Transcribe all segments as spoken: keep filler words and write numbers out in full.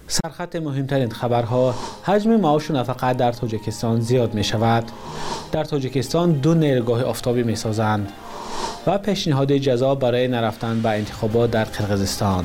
سرخط مهمترین خبرها: حجم معاش و نفقه در تاجیکستان زیاد می شود. در تاجیکستان دو نیروگاه آفتابی می سازند و پیشنهاد جزا برای نرفتن به انتخابات در قرقیزستان.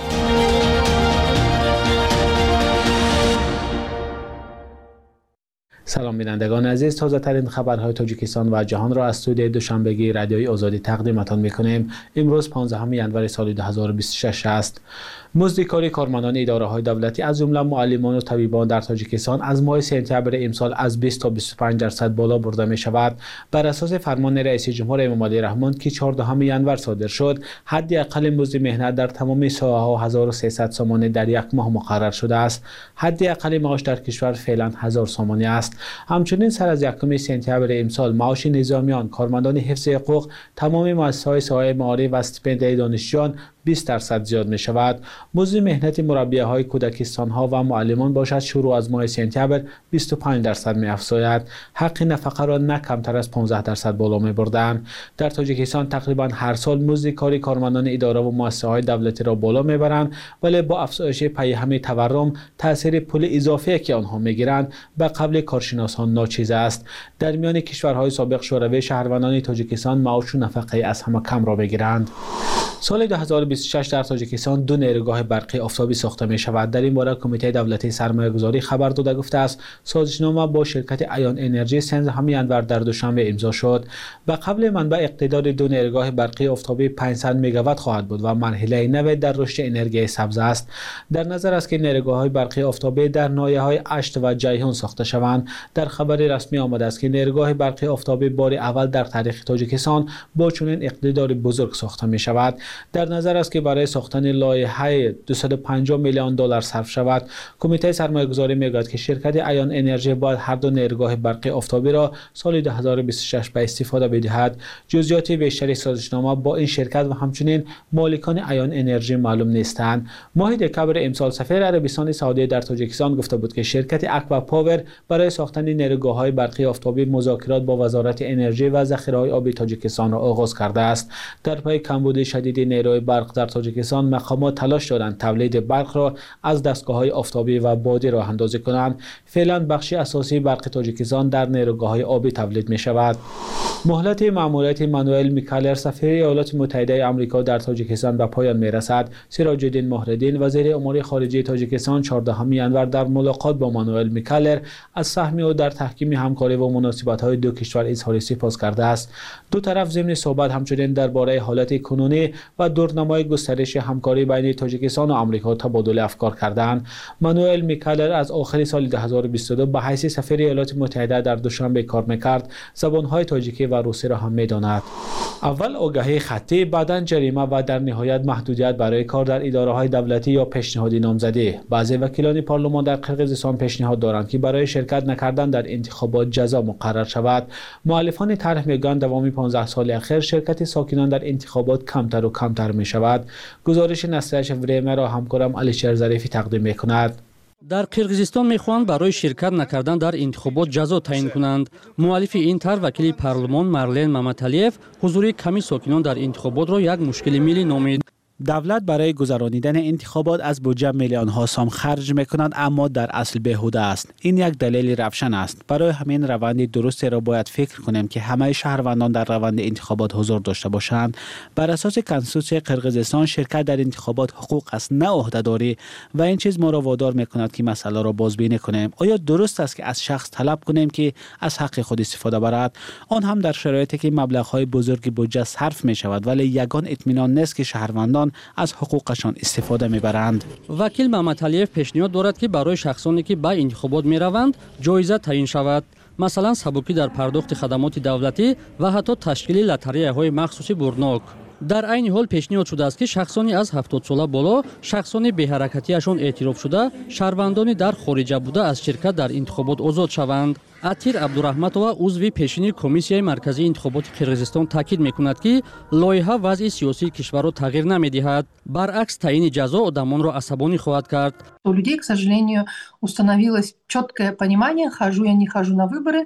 سلام بینندگان عزیز، تازه ترین خبرهای تاجیکستان و جهان را از استودیوی دوشنبگی رادیوی آزادی تقدیمتان میکنیم. امروز پانزدهم ژانویه سال دو هزار و بیست و شش است. مزد کاری کارمندان اداره‌های دولتی از جمله معلمان و طبیبان در تاجیکستان از ماه سپتامبر امسال از بیست تا بیست و پنج درصد بالا برده می شود. بر اساس فرمان رئیس جمهور امام علی رحمان که چهاردهم ژانویه صادر شد، حداقل مزد مهنت در تمام ساحه‌ها هزار و سیصد سومانی در یک ماه مقرر شده است. حداقل معاش در کشور فعلا هزار سومانی است. همچنین سر از یکم سپتامبر امسال معاش نظامیان، کارمندان حفظ حقوق، تمام مؤسسه‌های ساحه معارف و استیپندیای دانشجویان بیست درصد زیاد می شود. مزد مهنت مربیه‌های کودکستان‌ها و معلمان باشد شروع از ماه سپتامبر بیست و پنج درصد می افزاید. حق نفقه را نه کمتر از پانزده درصد بالا می بردند. در تاجیکستان تقریبا هر سال مزد کاری کارمندان اداره و مؤسسه‌های دولتی را بالا می برند، ولی با افزایش پیهم تورم تاثیر پول اضافی که آنها می گیرند به قبل کارشناسان ناچیز است. در میان کشورهای سابق شوروی شهروندان تاجیکستان معاش و نفقه از همه کم را می گیرند. سال دو هزار و بیست و شش در تاجیکستان دو نیروگاه برقی آفتابی ساخته می شود. در این باره کمیته دولتی سرمایه‌گذاری خبر داده گفته است سازشنامه با شرکت ایان انرژی سیزدهم ژانویه در دوشنبه امضا شد. به قبل منبع اقتدار دو نیروگاه برقی آفتابی پانصد مگاوات خواهد بود و مرحله نو در رشد انرژی سبز است. در نظر است که نیروگاه‌های برقی آفتابی در ناحیه‌های اشت و جیهون ساخته شوند. در خبر رسمی آمده است که نیروگاه برقی آفتابی بار اول در تاریخ تاجیکستان با چنین اقتدار بزرگ ساخته می شود. در نظر است که برای ساختن لایحه دویست و پنجاه میلیون دلار صرف شود. کمیته سرمایه‌گذاری میگوید که شرکت ایان انرژی باید هر دو نیروگاه برقی آفتابی را سال دو هزار و بیست و شش به استفاده بدهد. جزئیات بیشتری سازشنامه با این شرکت و همچنین مالکان ایان انرژی معلوم نیستند. ماه دکمبر امسال سفیر عربستان سعودی در تاجیکستان گفته بود که شرکت اکوا پاور برای ساختن نیروگاه‌های برقی آفتابی مذاکرات با وزارت انرژی و ذخیره‌های آبی تاجیکستان را آغاز کرده است. در پی کمبود شدید نیروی برق در تاجیکستان مقامات تلاش دارند تولید برق را از دستگاه‌های آفتابی و بادی راه اندازی کنند. فعلا بخشی اساسی برق تاجیکستان در نیروگاه‌های آبی تولید می شود. مهلت مأموریت مانوئل میکالر سفیر ایالات متحده آمریکا در تاجیکستان به پایان می رسد. سراج الدین مهردین وزیر امور خارجه تاجیکستان چهاردهم ژانویه در ملاقات با مانوئل میکالر از سهم او در تحکیم همکاری و مناسبت‌های دو کشور اظهار سپاس کرده است. دو طرف ضمن صحبت همچنین درباره حالت کنونی و دورنمای گسترش همکاری بین تاجیکستان و آمریکا تبادل افکار کردند. مانوئل میکالر از آخر سال دو هزار و بیست و دو به حیث سفیر ایالات متحده در دوشنبه کار میکرد. زبانهای تاجیکی و روسی را هم میداند. اول آگاهی خطی، بعداً جریمه و در نهایت محدودیت برای کار در اداره‌های دولتی یا پیشنهادی نامزدی. بعضی وکیلان پارلمان در قرقیزستان پیشنهاد دارند که برای شرکت نکردن در انتخابات جزا مقرر شود. مؤلفان طرح میگویند دوام پانزده سال اخیر شرکت ساکنان در انتخابات کمتر و کمتر می شود. گزارش نسلش وریمه را همکارم علیشر ظریفی تقدیم می کند. در قرقیزستان میخواهند برای شرکت نکردن در انتخابات جزا تعیین کنند. مؤلف این طرح وکیل پارلمان مارلن مامتالیف حضور کمی ساکنان در انتخابات را یک مشکل ملی نامید. دولت برای گذرانیدن انتخابات از بودجه میلیون ها سوم خرج میکنند، اما در اصل بیهوده است. این یک دلیل روشن است. برای همین روند درستی را باید فکر کنیم که همه شهروندان در روند انتخابات حضور داشته باشند. بر اساس کنستیتوسیون قرقیزستان شرکت در انتخابات حقوق است، نه عهده‌داری، و این چیز ما را وادار میکند که مسئله را بازبینی کنیم. آیا درست است که از شخص طلب کنیم که از حق خود استفاده برد، آن هم در شرایطی که مبلغ‌های بزرگ بودجه صرف می شود، ولی یگان اطمینان نیست که شهروندان از حقوقشان استفاده میبرند؟ وکیل مامتالیف پیشنهاد دارد که برای شخصانی که به انتخابات میروند جایزه تعیین شود، مثلا سبکی در پرداخت خدمات دولتی و حتی تشکیل لاتاری‌های مخصوصی برناک. در عین حال پیشنهاد شده است که شخصانی از هفتاد ساله بالا، شخصانی به حرکتیشان اعتراف شده، شهروندانی در خارجه بوده از شرکت در انتخابات آزاد شوند. عطیر عبدالرحمتова عضو پیشین کمیسیای مرکزی انتخابات قرقیزستان تاکید میکند که لایحه وضع سیاسی کشور را تغییر نمیدهد، برعکس تعیین جزا آدمان را عصبانی خواهد کرد. У людей, к сожалению, установилось четкое понимание: хожу я, не хожу на выборы,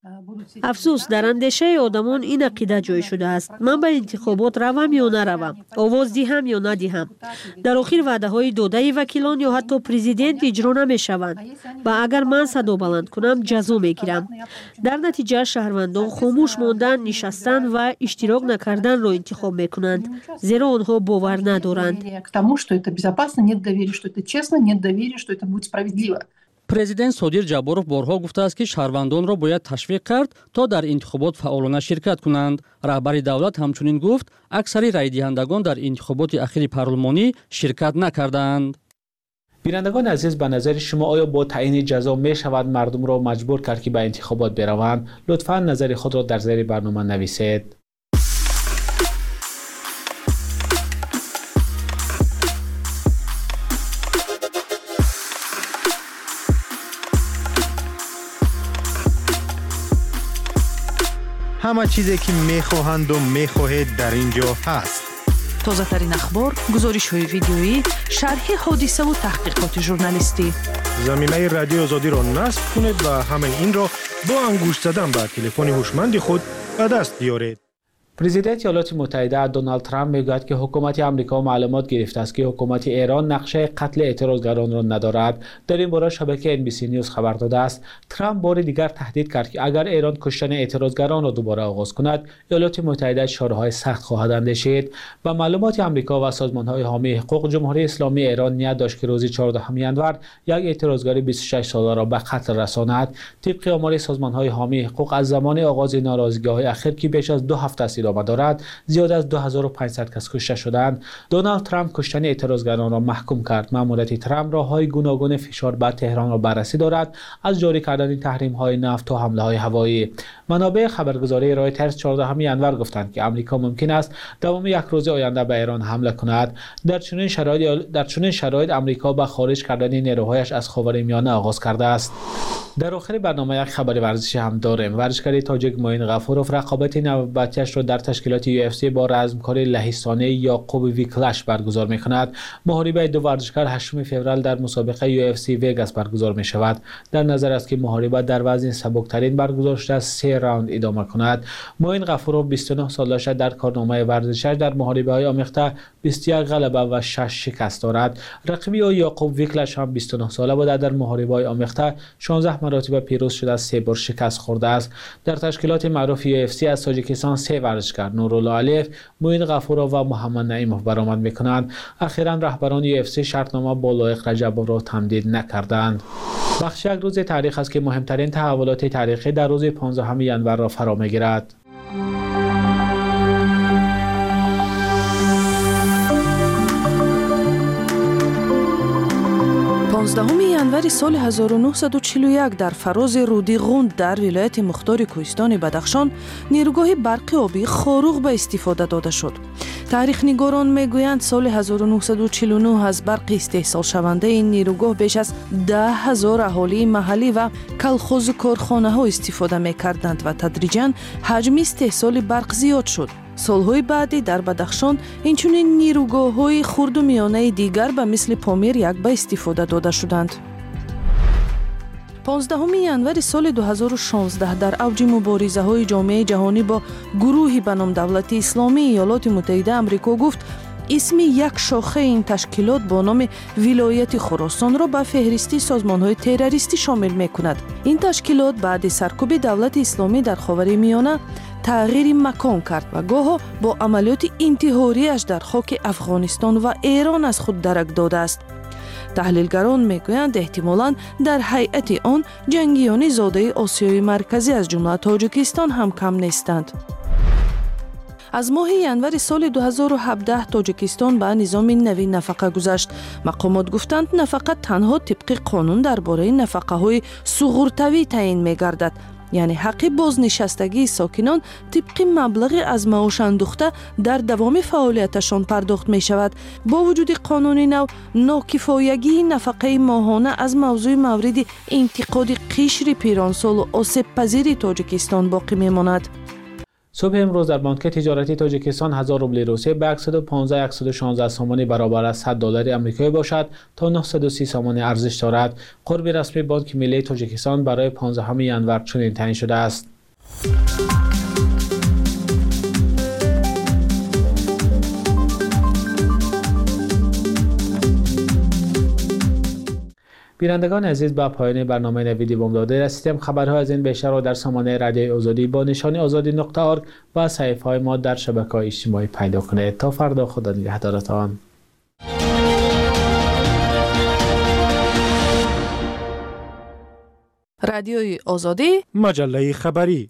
افسوس در اندیشه آدمان این عقیده جای شده است. من به انتخابات روم یا نروم، آواز دهم یا ندهم. در آخر وعده های داده وکیلان یا حتی پرزیدنت اجرا نمی شوند و اگر من صدا بلند کنم جزا می گیرم. در نتیجه شهروندان خاموش ماندن، نشستن و اشتراک نکردن را انتخاب می کنند، زیرا آنها باور ندارند. президент Содир Ҷаборов борҳо гуфтааст ки шаҳрвандонро бояд ташвиқ кард то дар интихобот фаъолона ширкат кунанд. раҳбари давлат ҳамчунин гуфт аксари райдиҳандагон дар интихоботи ахири парлумонӣ ширкат накарданд. بینندگان عزیز، به نظر شما آیا با تعیین جزا می شود مردم را مجبور کرد که به انتخابات بروند؟ لطفاً نظر خود را در زیر برنامه نویسید. همه چیزی که میخواهند و میخواهید در اینجا هست. تازه ترین اخبار، گزارش های ویدیویی، شرح حادثه و تحقیقات ژورنالیستی. زمینه رادیو آزادی را نصب کنید و همه این را با انگشت زدن به تلفن هوشمند خود به دست بیارید. پرزیدنت ایالات متحده دونالد ترامپ میگوید که حکومت آمریکا معلومات گرفته است که حکومت ایران نقشه قتل اعتراضگران را ندارد. در این باره شبکه ان بی سی نیوز خبر داده است. ترامپ بار دیگر تهدید کرد که اگر ایران کشتن اعتراضگران را دوباره آغاز کند، ایالات متحده چاره‌های سخت خواهد اندیشید. و معلومات آمریکا و سازمان‌های حامی حقوق، جمهوری اسلامی ایران نیت داشت که روز چهاردهم ژانویه یک اعتراضگر بیست و شش ساله را به قتل رساند. طبق آمار سازمان‌های حامی حقوق، از زمان آغاز ناراضی‌های اخیر که بیش از دو هفته است ادامه دارد، زیاد از دو هزار و پانصد کس کشته شدند. دونالد ترامپ کشتن اعتراضگران را محکوم کرد. ماموریت ترامپ راه‌های گوناگون فشار بر تهران را بررسی دارد، از جاری کردن تحریم‌های نفت تا حمله‌های هوایی. منابع خبرگزاری رایترز چهاردهم ژانویه گفتند که آمریکا ممکن است دوام یک روز آینده به ایران حمله کند. در چنین شرایط در چنین شرایط آمریکا با خارج کردن نیروهایش از خاورمیانه آغاز کرده است. در آخر برنامه یک خبر ورزشی هم داریم. ورزشکار تاجیک معین غفورов رقابت نوبتیش را در تشکیلات یو اف سی با رزمکار لهستانی یعقوب ویکلش برگزار می‌کند. محاربه دو ورزشکار هشتم فوریه در مسابقه یو اف سی وگاس برگزار می‌شود. در نظر است که محاربه در وزن سبکترین برگزار شده سه راوند ادامه کند. معین غفورov بیست و نه سالش در کارنامه ورزشی در محاربه‌های آمیخته بیست و یک غلبه و شش شکست دارد. رقیبی او یعقوب ویکلش هم بیست و نه ساله بوده، در محاربه‌های آمیخته شانزده مراتب پیروز شده، سه بار شکست خورده است. در تشکیلات معروف یو اف سی از تاجیکستان سه ورزشکار نورالله علیف، معین غفورov و محمد نعیمov برآمد می‌کنند. اخیراً رهبران یو اف سی شرطنامه با لایق رجبov را تمدید نکردند. بخش یک روز تاریخ است که مهمترین تحولات تاریخی در روز پانزدهم ژانویه را فرا می‌گیرد. پانزدهم январи соли ҳазору нуҳсаду чилу як дар фарози руди ғунд дар вилояти мухтори кӯҳистони Бадахшон нирӯгоҳи барқи обӣ хоруғ ба истифода дода шуд. таърихнигорон мегӯянд соли ҳазору нуҳсаду чилу нӯҳ аз барқи истеҳсолшавандаи ин нирӯгоҳ беш аз даҳ ҳазор аҳолии маҳаллӣ ва калхозу корхонаҳо истифода мекарданд ва тадриҷан ҳаҷми истеҳсоли барқ зиёд шуд. солҳои баъдӣ дар Бадахшон инчунин нирӯгоҳҳои хурду миёнаи дигар ба мисли Помир як ба истифода дода шуданд. понздаҳуми январи соли ду ҳазору шонздаҳ дар авҷи муборизаҳои ҷомеаи ҷаҳонӣ бо гурӯҳи ба ном Давлати Исломии Иёлоти Муттаҳидаи Амрико гуфт исми як шохаи ин ташкилот бо номи вилояти Хуросонро ба феҳристи созмонҳои террористӣ шомил мекунад. ин ташкилот баъди саркӯби Давлати Исломӣ дар Ховари Миёна тағйири макон кард ва гоҳо бо амалиёти интиҳориаш дар хоки Афғонистон ва Эрон аз худ дарак додааст. таҳлилгарон мегӯянд эҳтимолан дар ҳайати он ҷангиёни зодаи Осиёи Марказӣ аз ҷумла Тоҷикистон ҳам кам нестанд. аз моҳи январи соли ду ҳазору ҳабдаҳ Тоҷикистон ба низоми нави нафақа гузашт. мақомот гуфтанд нафақа танҳо тибқи қонун дар бораи нафақаҳои суғуртавӣ таъин мегардад, яъне ҳаққи бознишастагии сокинон тибқи маблағи аз маошандухта дар давоми фаъолияташон пардохт мешавад. бо вуҷуди қонуни нав, нокифоягии нафақаи моҳона аз мавзӯи мавриди интиқоди қишри пиронсолу осебпазири Тоҷикистон боқӣ мемонад. صبح امروز در بانک تجارتی تاجیکستان هزار روبل روسیه به صد و پانزده صد و شانزده سامانی برابر است صد دلار آمریکایی باشد تا نهصد و سی سامانی ارزش دارد. قرب رسمی بانک ملی تاجیکستان برای پانزدهم ژانویه چنین تعیین شده است. بینندگان عزیز، به پایان برنامه نویدی بوم داده رسیدیم. خبرها از این بیشتر را در سامانه رادیوی آزادی با نشانی آزادی نقطه ارگ و صفحه های ما در شبکه‌های اجتماعی پیدا کنید. تا فردا، خدا نگهدارتان. رادیوی آزادی، مجله خبری.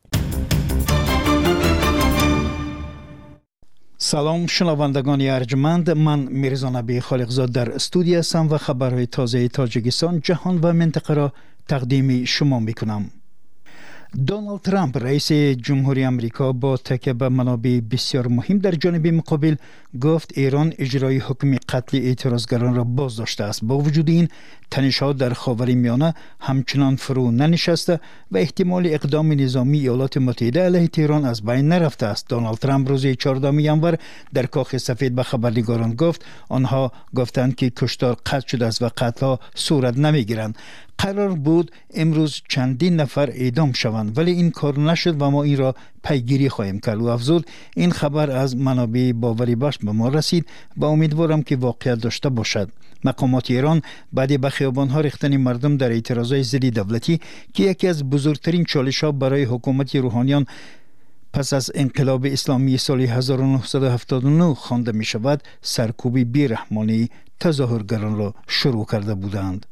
سلام شنوندگان ارجمند، من میرزا نبی خالقزاد در استودیو هستم و خبرهای تازه تاجیکستان، جهان و منطقه را تقدیم شما میکنم. دونالد ترامپ رئیس جمهوری آمریکا با تکیه به منابع بسیار مهم در جانب مقابل گفت ایران اجرای حکم قتل اعتراضگران را باز داشته است. با وجود این تنش‌ها در خاورمیانه همچنان فرو ننشسته و احتمال اقدام نظامی ایالات متحده علیه تهران از بین نرفته است. دونالد ترامپ روز چهاردهم ژانویه در کاخ سفید به خبرنگاران گفت آنها گفتند که کشتار قطع شده است و قتل‌ها صورت نمی‌گیرند. قرار بود امروز چندین نفر اعدام شوند ولی این کار نشد و ما این را پیگیری خواهیم کرد. و افزود این خبر از منابع باوری بخش به ما رسید و امیدوارم که واقعیت داشته باشد. مقامات ایران بعد به خیابان‌ها ریختن مردم در اعتراضات ضد دولتی که یکی از بزرگترین چالش‌ها برای حکومت روحانیان پس از انقلاب اسلامی سال هزار و نهصد و هفتاد و نه خوانده می شود، سرکوبی بی‌رحمانه تظاهرگران را شروع کرده بودند.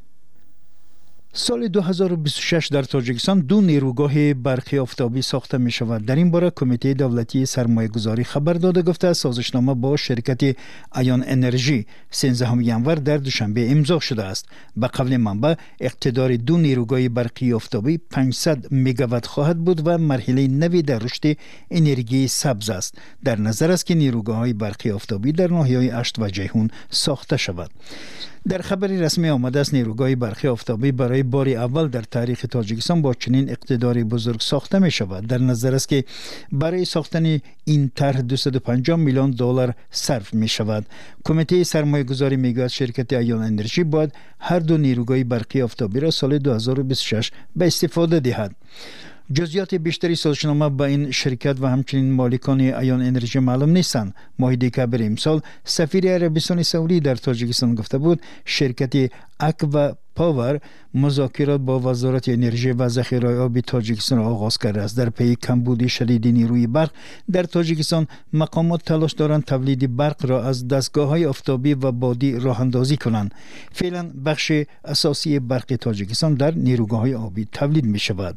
سال دو هزار و بیست و شش در تاجیکستان دو نیروگاه برقی آفتابی ساخته می شود. در این باره کمیته دولتی سرمایه گذاری خبر داده گفته سازشنامه با شرکت ایون انرژی سیزدهم ژانویه در دوشنبه امضا شده است. به قول منبع اقتدار دو نیروگاه برقی آفتابی پانصد مگاوات خواهد بود و مرحله نوی در رشد انرژی سبز است. در نظر است که نیروگاه برقی آفتابی در ناحیه‌های اشت و جیهون ساخته شود. در خبری رسمی آمده است نیروگاه برقی آفتابی برای بار اول در تاریخ تاجیکستان با چنین اقتداری بزرگ ساخته می شود. در نظر است که برای ساختن این طرح دویست و پنجاه میلیون دلار صرف می شود. کمیته سرمایه گذاری می گوید شرکت ایون انرژی باید هر دو نیروگاه برقی آفتابی را سال دو هزار و بیست و شش به استفاده دهد. جزئیات بیشتری سازشنامه با این شرکت و همچنین مالکان ایون انرژی معلوم نیستند. ماه دسامبر امسال سفیر عربستان سعودی در تاجیکستان گفته بود شرکت اکوا پاور مذاکرات با وزارت انرژی و ذخیره آب تاجیکستان را آغاز کرده است. در پی کمبود شدید نیروی برق در تاجیکستان مقامات تلاش دارند تولید برق را از دستگاه‌های آفتابی و بادی راه اندازی کنند. فعلا بخش اساسی برق تاجیکستان در نیروگاه‌های آبی تولید می شود.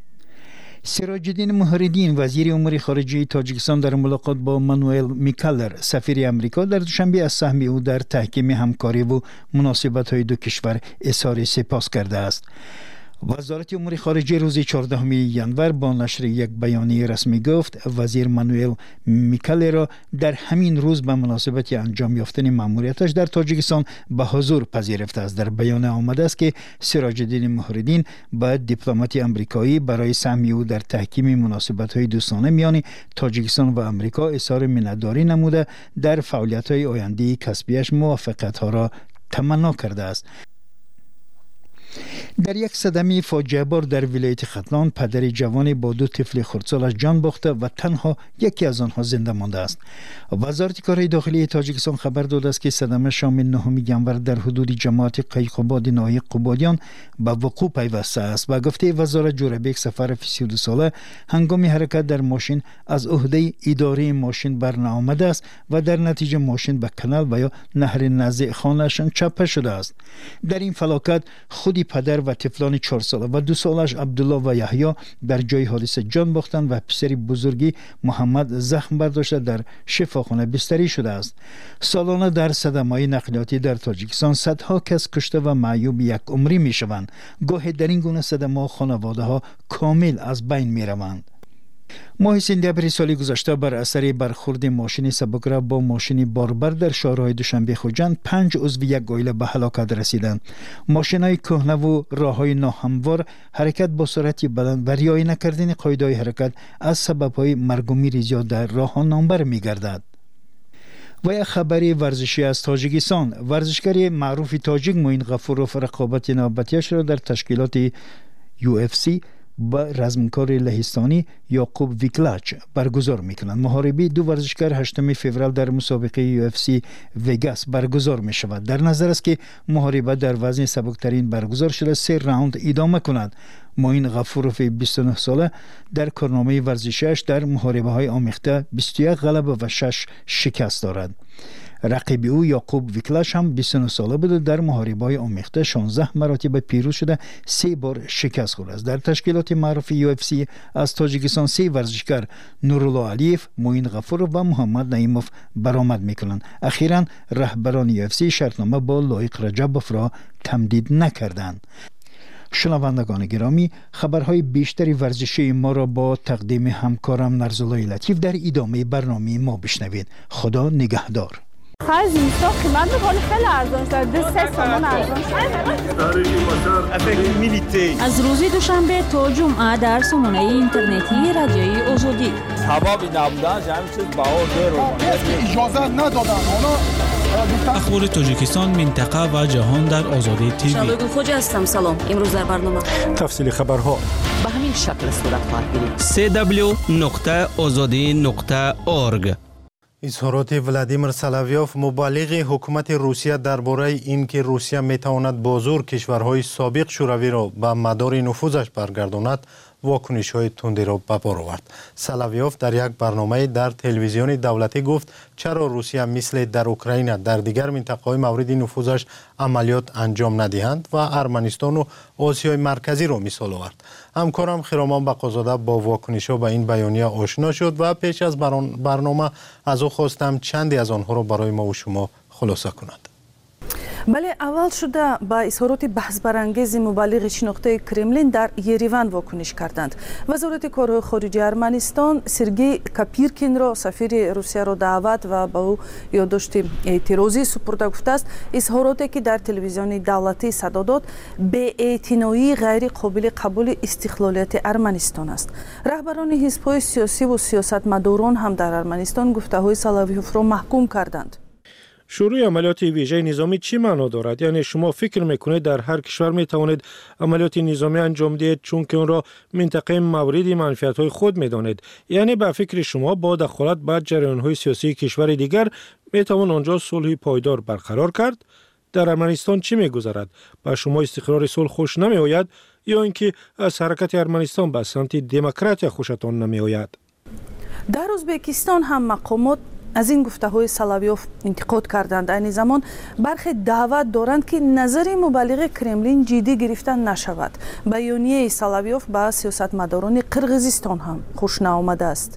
سراج الدین محردین وزیر امور خارجه تاجیکستان در ملاقات با مانوئل میکالر سفیر امریکا در دوشنبه از سهم او در تحکیم همکاری و مناسبت‌های دو کشور اظهار سپاس کرده است. وزارت امور خارجه روز چهاردهم ژانویه با نشر یک بیانیه رسمی گفت وزیر مانوئل میکالر را در همین روز به مناسبت انجام یافتن مأموریتش در تاجیکستان به حضور پذیرفته است. در بیانیه آمده است که سراج الدین محردین باید دیپلمات آمریکایی برای سهم او در تحکیم مناسبت‌های دوستانه میان تاجیکستان و آمریکا اظهار منتداری نموده در فعالیت‌های آینده کسبیش موافقت‌ها را تمنا کرده است. در یک صدمه فاجعه بار در ولایت ختلان پدر جوان با دو طفل خردسالش جان باخته و تنها یکی از آنها زنده مانده است. وزارت کارهای داخلی تاجیکستان خبر داده است که صدمه شام نهم ژانویه در حدود جماعت قیقوباد ناحیه قوبادیان به وقوع پیوسته است. و گفته وزارت جوربک سفر سی و دو ساله هنگام حرکت در ماشین از عهده اداره ماشین برنآمده است و در نتیجه ماشین به کانال و یا نهر نزدیک خانه‌شان چپه شده است. در این فلاکت خودی پدر و طفلان چهار ساله و دو سالش عبدالله و یحیی در جای حادثه جان باختند و پسر بزرگی محمد زخم برداشته در شفاخانه بستری شده است. سالانه در صدمه‌های نقلیاتی در تاجیکستان صدها کس کشته و معیوب یک عمری می شوند. گاهی در این گونه صدمه خانواده ها کامل از بین می روند. ماه سپتامبر سال گذشته بر اثر برخورد ماشین سبک‌رو با ماشین باربر در شهرهای دوشنبه خوجند پنج عضو یک عائله به هلاکت رسیدند. ماشین‌های کهنه و راه‌های ناهموار، حرکت با سرعت بلند و رعایت نکردن قاعده‌های حرکت از سبب‌های مرگ و میر زیاد در راه‌ها نامبر می‌گردد. و یک خبری ورزشی از تاجیکستان. ورزشکار معروف تاجیک معین غفورов رقابت نوبتیش را در تشکیلات یو اف سی با رزمکار لهستانی یعقوب ویکلاچ برگزار میکنند. محاربی دو ورزشکار هشتم فوریه در مسابقه یو اف سی وگاس برگزار می شود. در نظر است که محاربه در وزن سبکترین برگزار شده سه راوند ادامه کند. معین غفوروف بیست و نه ساله در کارنامه ورزشیش در محاربه های آمیخته بیست و یک غلبه و شش شکست دارد. رقیب او یعقوب ویکلاش هم بیست و نه ساله بود و در محاربه های آمیخته شانزده مراتب پیروز شده سه بار شکست خورده است. در تشکیلات معروف یو اف سی از تاجیکستان سه ورزشکار نورالله علیف، معین غفورov و محمد نعیموف برآمد میکنند. اخیراً رهبران یو اف سی شرطنامه با لایق رجبوف را تمدید نکردند. شنوندگان گرامی، خبرهای بیشتری ورزشی ما را با تقدیم همکارم نرزالای لطیف در ادامه برنامه ما بشنوید. خدا نگهدار. خرج اینستا قیمت میکنه خیلی ارزان شده. دو سه سامان ارزان شده. از روز دوشنبه تا جمعه در سامانه اینترنتی رادیوی آزادی. سببی نبودن همین چیز بها دیر اجازه ندادن. اخبار تاجیکستان، منطقه و جهان در آزادی تیوی. شبگون خوجا هستم. سلام. امروز در برنامه تفصیل خبرها به همین شکل صورت خواهد گرفت. سی دبلیو نقطه آزادی نقطه اورگ. اظهارات ولادیمیر سلاویوف مبلغ حکومت روسیه درباره اینکه روسیه میتواند با زور کشورهای سابق شوروی را به مدار نفوذش برگرداند واکنش‌های تندی را به بار آورد. سلاویوف در یک برنامه در تلویزیون دولتی گفت چرا روسیه مثل در اوکراین در دیگر منطقه‌های مورد نفوذش عملیات انجام ندهند و ارمنستان و آسیای مرکزی را مثال آورد. همکارم خرامان بقازاده با واکنش‌ها به این بیانیه آشنا شد و پیش از برنامه از او خواستم چندی از آنها را برای ما و شما خلاصه کند. بله، اول شده با اظهارات بحث برانگیز مبلغ شناخته کرملین در یریون واکنش کردند. وزارت کارهای خارجه ارمنستان سرگئی کاپیرکین را سفیر روسیه را دعوت و با او یادداشت اعتراضی سپرده گفته است اظهاراتی که در تلویزیون دولتی صدا داد بی‌اعتنایی غیر قابل قبول استقلالیت ارمنستان است. رهبران حزب‌های سیاسی و سیاستمداران هم در ارمنستان گفته‌های سلاویوف را محکوم کردند. شروع عملیات ویژه نظامی چی معنا دارد؟ یعنی شما فکر میکنید در هر کشور میتوانید عملیات نظامی انجام دهید چون که اون را منطقه مورد منفعت های خود میدانید؟ یعنی به فکر شما با دخالت به جریان های سیاسی کشور دیگر میتوان آنجا صلح پایدار برقرار کرد؟ در ارمنستان چی میگذرد؟ به شما استقرار صلح خوش نمی آید یا اینکه از حرکت ارمنستان به سمت دموکراسی خوشتان نمی آید؟ در ازبکستان هم مقامات از این گفته های سلاویوف انتقاد کردند. این زمان برخی دعوت دارند که نظر مبلغ کرملین جدی گرفته نشود. بیانیه سلاویوف به سیاستمداران قرقیزستان هم خوش نآمده است.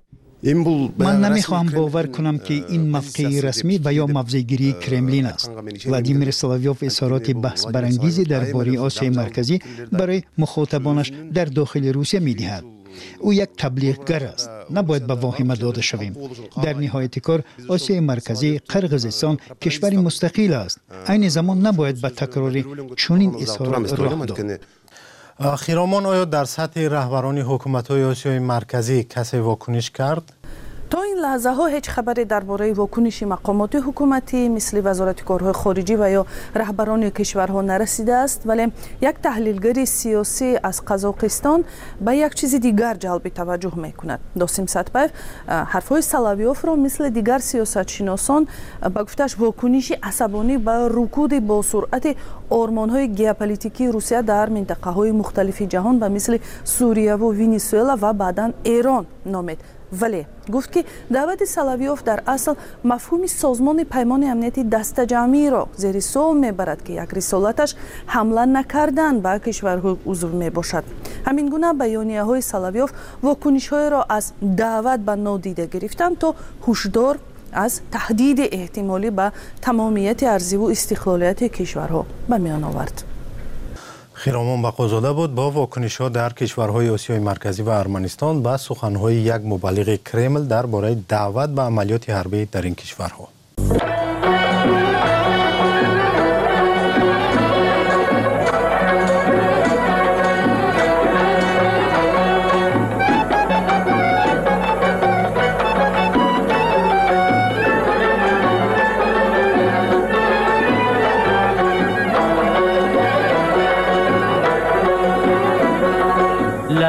من نمیخواهم باور کنم که این موقع رسمی و یا موضع‌گیری کرملین است. ولادیمیر سلاویوف اظهارات بحث برانگیزی درباره آسیای مرکزی برای مخاطبانش در داخل روسیه می‌دهد. او یک تبلیغگر است. نباید به واهمه داده شویم. در نهایت کار آسیای مرکزی قرقیزستان کشوری مستقل است. عین زمان نباید به تکرار چنین اظهارات راه داد. خرامان، آیا در سطح رهبران حکومت‌های آسیای مرکزی کسی واکنش کرد؟ تا این لحظه ها هیچ خبری درباره واکنش مقامات حکومتی مثل وزارت کارهای خارجی و یا رهبران کشورها نرسیده است، ولی یک تحلیلگر سیاسی از قزاقستان به یک چیز دیگر جلب توجه می کند. داسیم ساتپایف حرفهای سلاویوف را مثل دیگر سیاستشناسان با گفتش واکنش عصبانی به رکود با سرعت آرمان‌های ژئوپلیتیکی روسیه در منطقه‌های مختلف جهان و مثل سوریه و ونزوئلا و بعداً ایران نامید. ولی گفت که دعوت سلاویوف در اصل مفهوم سازمان پیمان امنیتی دست جمعی را زیر سوال میبرد که یک رسالتش حمله نکردن به کشورهای عضو می باشد. همین گونه بیانیه های سلاویوف واکنش های را از دعوت به نادیده گرفتن تا هشدار از تهدید احتمالی به تمامیت ارضی و استقلالیت کشورها به میان آورد. خرامان بقازاده بود با واکنش‌ها در کشورهای آسیای مرکزی و ارمنستان به سخن‌های یک مبلغ کرمل درباره دعوت به عملیات حربی در این کشورها.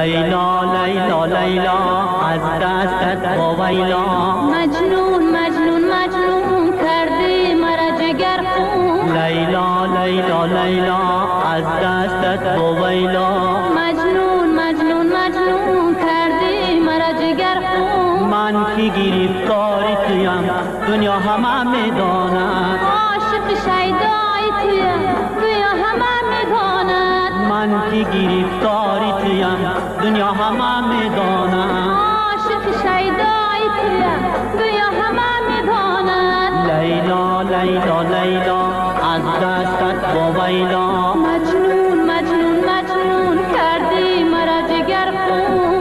لیلا لیلا لیلا از دستت ویلا مجنون مجنون مجنون کردی مرا جگر خون لیلا لیلا لیلا از دستت ویلا مجنون مجنون مجنون کردی مرا جگر خون من که گرفتار تویم دنیا همه میداند عاشق شیدای تویم دنیا همه میداند من که گرفتار تویم دنیا همه میداند عاشق شیدای تویم دنیا همه میداند لیلا لیلا لیلا از دستت ویلا مجنون مجنون مجنون کردی مرا جگر خون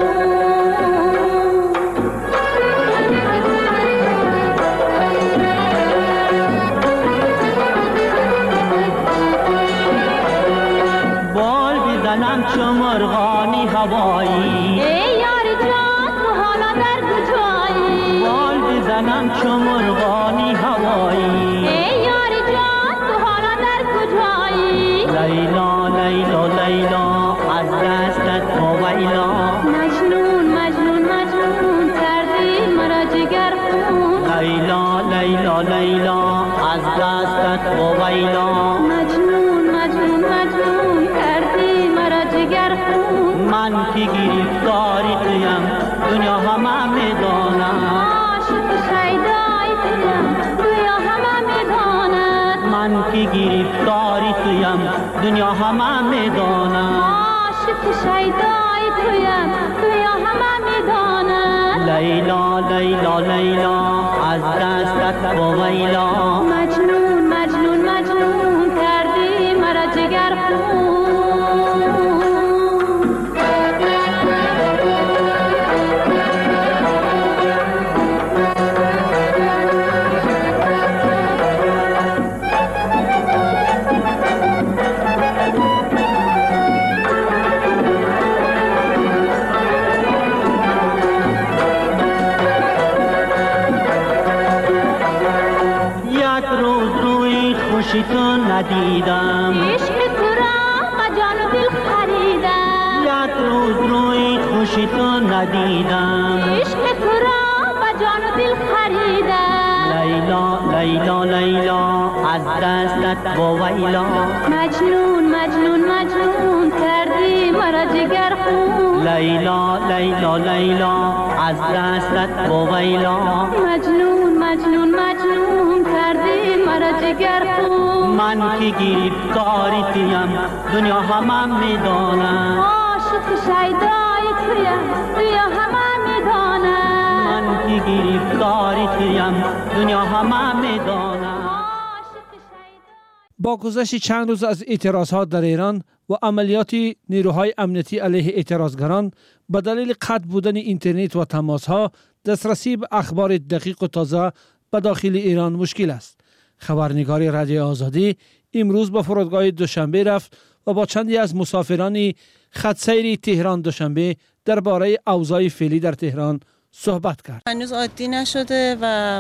بال بزنم چو مرغانی هوایی ای یار جان تو حالا در کجایی بال بزنم چو مرغانی هوایی ای یار جان تو حالا در کجایی لیلا لیلا لیلا از دستت ویلا مجنون مجنون مجنون کردی مرا جگر خون لیلا لیلا لیلا از دستت ویلا مجنون مجنون مجنون کردی مرا جگر خون من که گرفتاری تویم دنیا همه میداند عاشق شیدای تویم دنیا همه میداند من که گرفتاری تویم دنیا همه میداند عاشق شیدای تویم دنیا همه میداند لیلا لیلا لیلا از دستت ویلا مجنون مجنون مجنون کردی مرا جگر خون خوشی تو ندیدم عشق تو را با جان و دل خریدم یک روز روی خوشی تو ندیدم عشق تو را با جان و دل خریدم لیلا لیلا لیلا از دستت ویلا مجنون مجنون مجنون کردی مرا جگر خون لیلا لیلا لیلا از دستت ویلا مجنون مجنون مجنون کردی مرا جگر خون من که گرفتاری تویم دنیا همه میداند عاشق شیدای تویم دنیا همه میداند من که گرفتاری تویم دنیا همه میداند. با گذشت چند روز از اعتراضات در ایران و عملیات نیروهای امنیتی علیه اعتراضگران به دلیل قطع بودن اینترنت و تماس‌ها دسترسی به اخبار دقیق و تازه به داخل ایران مشکل است. خبرنگار رادیو آزادی امروز به فرودگاه دوشنبه رفت و با چندی از مسافران خط سیر تهران دوشنبه درباره اوضاع فعلی در تهران صحبت کرد. هنوز عادی نشده و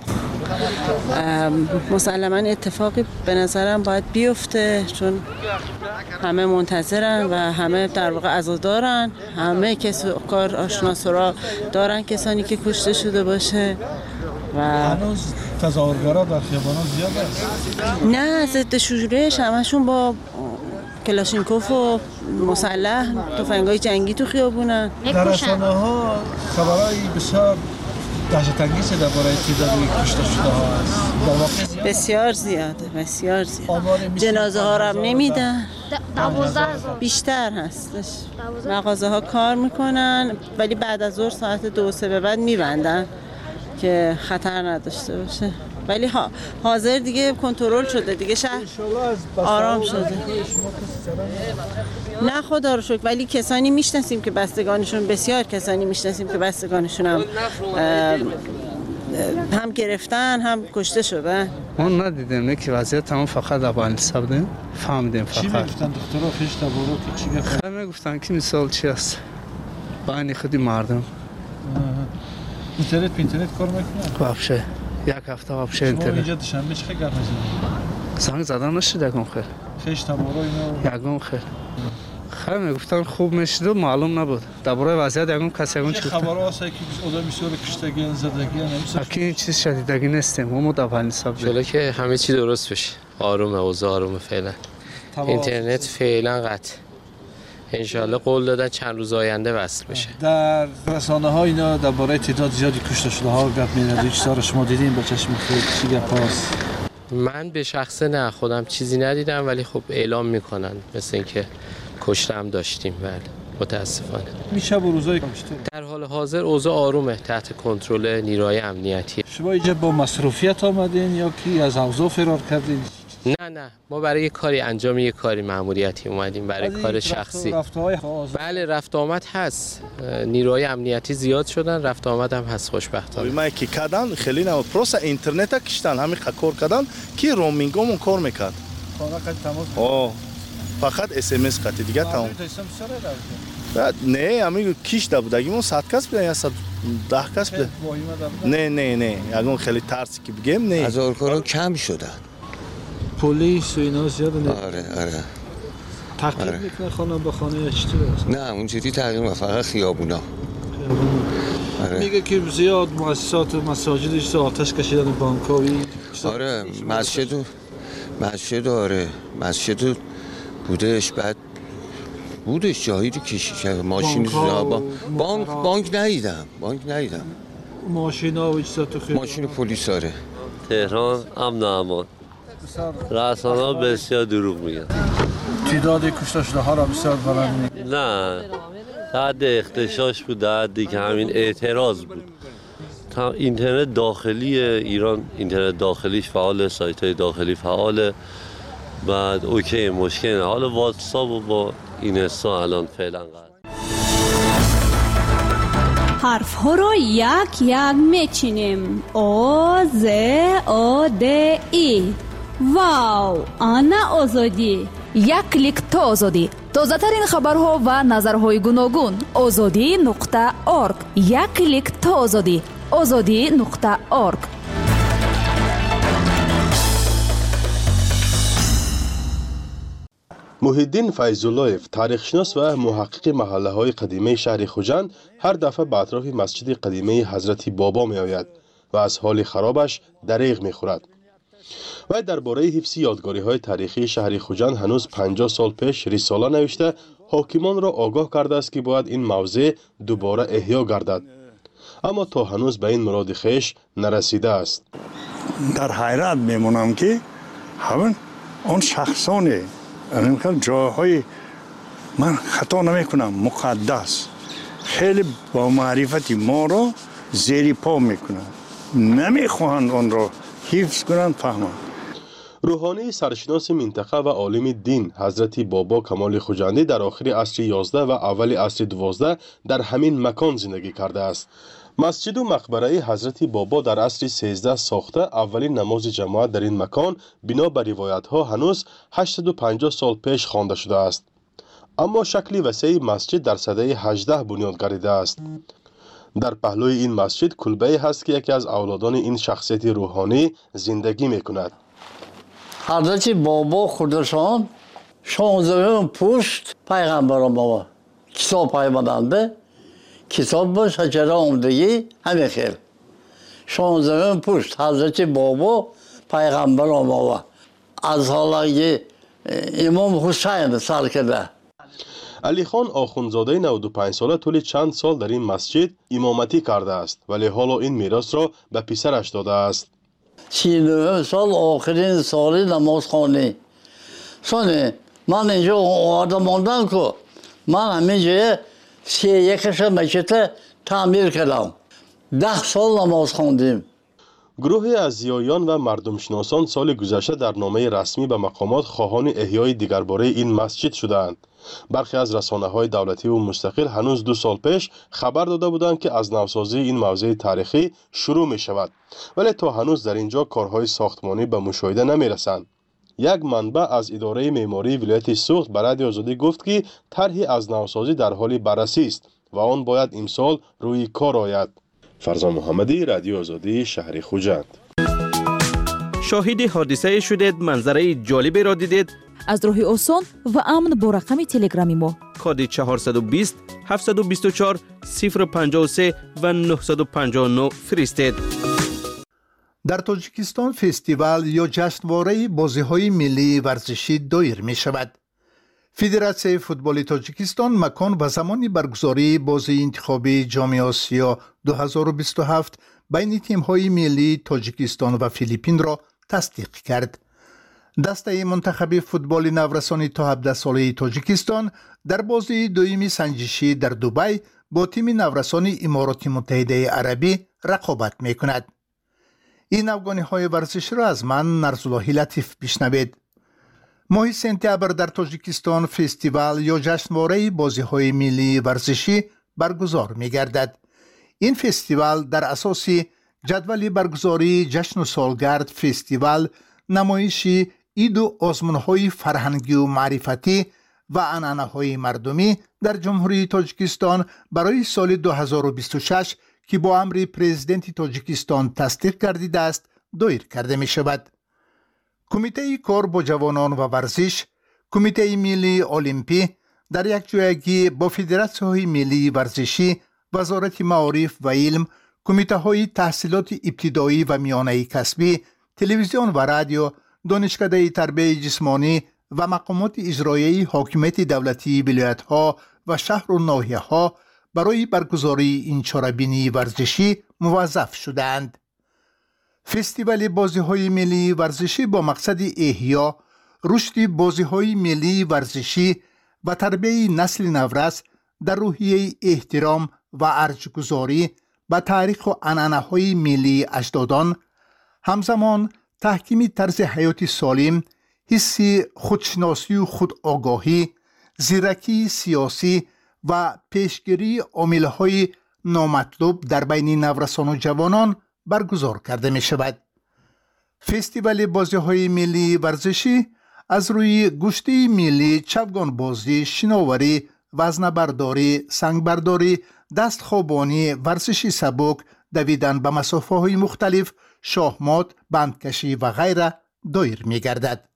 مسلما اتفاقی به نظرم باید بیفته، چون همه منتظرن و همه در واقع عزادارن، همه کس کار آشناسورا دارن کسانی که کشته شده باشه و هنوز تظاهرگرا در خیابانات زیاد است. نه، ضد شورش همشون با کلاشینکوف و مسلح تفنگای جنگی تو خیابونن. در رسانه‌ها خبرای بسیار دهشت‌انگیز درباره تعدادی کشته شده ها است. بسیار زیاده، بسیار زیاده. جنازه ها رو هم نمیدن. دوازده هزار بیشتر هستش. مغازه ها کار میکنن ولی بعد از ظهر ساعت دو سه به بعد میبندن که خطر نداشته باشه. ولی حاضر دیگه کنترل شده، دیگه شهر آرام شده. نه خدا رو شکر، ولی کسانی میشناسیم که بستگانشون، بسیار کسانی میشناسیم که بستگانشون هم هم گرفتن هم کشته شدن. ما ندیدیم، نه که وضعیت تمام فقط ابان سبدیم فهمیدیم فقط. چی میگفتن دکترها پیش تبارو که چی گفتن؟ خیلی میگفتن که مثال چی است بانی خودی مردم. اینترنت اینترنت کار میکنه؟ واپشه یک هفته واپشه اینترنت. شما اینجا دوشنبه چه گپ میزنید؟ زنگ زدن نشد یکم خیر. خیش تبارو اینا یکم خیر. خیلی میگفتن خوب میشد و معلوم نبود درباره وضعیت یگان کسی یگان چه خبر هست که آدم بسیار کشتگی زدگی نمیشه اکی چیز شدیدگی نیستیم ما متوانی حساب شده که همه چی درست بشه آرومه اوضاع آرومه فعلا اینترنت فعلا قطع انشالله قول دادن چند روز آینده وصل بشه. در رسانه ها اینا درباره تعداد زیادی کشته شده ها گپ می‌زنید چیزا شما دیدین با چشم خود چی گپاست؟ من به شخصه نه خودم چیزی ندیدم ولی خب اعلام میکنن مثل اینکه کشته هم داشتیم بله متاسفانه. میشه با روزای در حال حاضر اوضاع آرومه تحت کنترل نیروهای امنیتی. شما اینجا با مصروفیت آمدین یا کی از اوضاع فرار کردین؟ نه نه ما برای یک کاری انجام یک کاری مأموریتی اومدیم برای کار شخصی. بله رفت آمد هست نیروهای امنیتی زیاد شدن رفت آمد هم هست خوشبختانه. ما کی کردن خیلی نه پروس اینترنت کشتن همین کار کردن کی رومینگمون کار میکرد. آه فقط اس ام اس قطعی دیگه تمام. نه همین کیش ده بودگیمون صد کس بودن یا صد ده کس بودن. نه نه نه یگان خیلی ترسی که بگیم نه. از اولکارا کم شدن. پلیس و اینا زیاده نه؟ آره آره تعقیب آره. میکنه خانه به خانه چطوره؟ نه اونجوری تعقیب فقط خیابونا آره. میگه که زیاد مؤسسات مساجدش آتش کشیدن بانکاوی آره مسجد و مسجد آره مسجد بودش بعد بودش جایی رو کشید ماشین با... بانک بانک ندیدم بانک ندیدم ماشینا و چیزا تو خیلی ماشین پلیس آره تهران امن و امان رسانه ها بسیار دروغ میگن تعداد کشته شده ها را بسیار بلند میگن نه حد اختشاش بود حدی که همین اعتراض بود اینترنت داخلی ایران اینترنت داخلیش فعال سایت های داخلی فعاله بعد اوکی مشکل نه حالا واتساپ و با اینستا الان فعلا قرار حرف ها رو یک یک میچینیم او ز او د ای واو آنا آزادی یک کلیک تا آزادی تازه ترین خبرها و نظرهای گوناگون آزادی نقطه اورگ یک کلیک تا آزادی آزادی نقطه اورگ. محیدین فیض‌اللهیف تاریخشناس و محقق محله‌های قدیمی شهر خوجند هر دفعه به اطراف مسجد قدیمی حضرت بابا می آید و از حال خرابش دریغ می خورد. و درباره حفظ یادگاری‌های تاریخی شهر خوجند هنوز پنجاه سال پیش رساله نوشته حاکمان را آگاه کرده است که باید این موضع دوباره احیا گردد. اما تا هنوز به این مراد خویش نرسیده است. در حیرت میمونم که همین آن شخصانی این جاهای من خطا نمی کنم مقدس خیلی با معرفت ما را زیر پا می کنند نمی خواهند آن را حفظ کنند فهمند. روحانی سرشناس منطقه و عالم دین حضرت بابا کمال خوجندی در آخر عصر یازده و اول عصر دوازده در همین مکان زندگی کرده است. مسجد و مقبره حضرت بابا در عصر سیزده ساخته اولین نماز جماعت در این مکان بنا بر روایت ها هنوز هشتصد و پنجاه سال پیش خوانده شده است. اما شکل وسیع مسجد در سده هجده بنیاد گردیده است. در پهلوی این مسجد کلبه‌ای هست که یکی از اولادان این شخصیت روحانی زندگی میکند. حضرت بابا خودشان شانزدهم پشت پیغمبر ما کتاب پیامدند کتاب با شجره آمدگی همه خیل شانزدهم پشت حضرت بابا پیغمبر ما از حالا امام حسین سر کرده. علی خان آخوندزاده نود و پنج ساله طول چند سال در این مسجد امامتی کرده است ولی حالا این میراث را به پسرش داده است. سی و نه سال آخرین سال نمازخوانی سانه من اینجا آمده ماندم که من همینجا سی یکش مسجد تعمیر کردم ده سال نماز خواندیم. گروهی از زیایان و مردم شناسان سال گذشته در نامه رسمی به مقامات خواهان احیای دیگرباره این مسجد شدند. برخی از رسانه‌های دولتی و مستقل هنوز دو سال پیش خبر داده بودند که از نوسازی این موضع تاریخی شروع می شود ولی تا هنوز در اینجا کارهای ساختمانی به مشاهده نمی رسند. یک منبع از اداره معماری ولایت سوخت به رادیو آزادی گفت که طرحی از نوسازی در حال بررسی است و آن باید امسال روی کار آید. فرزان محمدی، رادیو آزادی، شهر خوجند. شاهد حادثه شدید، منظره جالبی را دیدید؟ از راه آسان و امن با رقم تلگرامی ما کد چهارصد و بیست هفتصد و بیست و چهار صفر پنجاه و سه و نهصد و پنجاه و نه فرستید. در تاجیکستان فستیوال یا جشنواره بازی‌های ملی ورزشی دایر می شود. فدراسیون فوتبال تاجیکستان مکان و زمان برگزاری بازی انتخابی جام آسیا دو هزار و بیست و هفت بین تیم‌های ملی تاجیکستان و فیلیپین را تصدیق کرد. دسته منتخب فوتبال نورسانی تا هفده ساله تاجیکستان در بازی دویمی سنجشی در دبی با تیم نورسانی امارات متحده عربی رقابت می کند. این افغانی‌های ورزشی را از من نرزاللهی لطیف بشنوید. ماه سپتامبر در تاجیکستان فستیوال یا جشنواره بازی‌های ملی ورزشی برگزار می‌گردد. این فستیوال در اساس جدول برگزاری جشن و سالگرد فستیوال، نمایشی عید و آزمون‌های فرهنگی و معرفتی و عنعنه‌های مردمی در جمهوری تاجیکستان برای سال دو هزار و بیست و شش که با امر پرزیدنت تاجیکستان تصدیق گردیده است دایر کرده می شود. کمیته کار با جوانان و ورزش، کمیته ملی المپی در یک جایگی با فدراسیون ملی ورزشی، وزارت معارف و علم، کمیته های تحصیلات ابتدایی و میانه کسبی، تلویزیون و رادیو، دانشکده تربیت جسمانی و مقامات اجرایی حاکمیت دولتی ولایت‌ها و شهر و ناحیه‌ها برای برگزاری این چاره‌بینی ورزشی موظف شدند. فستیوال بازی‌های ملی ورزشی با مقصد احیا، رشد بازی‌های ملی ورزشی و تربیت نسل نورس در روحیه احترام و ارزش‌گذاری به تاریخ و عنعنه‌های ملی اجدادان، همزمان تحکیم طرز حیات سالم، حس خودشناسی و خودآگاهی، زیرکی سیاسی و پیشگیری عامل‌های نامطلوب در بین نورسان و جوانان برگزار کرده می شود. فستیوال بازی‌های ملی ورزشی از روی گشته ملی چوگان بازی، شناوری، وزنه‌برداری، سنگبرداری، دستخوابانی، ورزش سبک، دویدن به مسافه‌های مختلف، شاهمات، بندکشی و غیره دایر می گردد.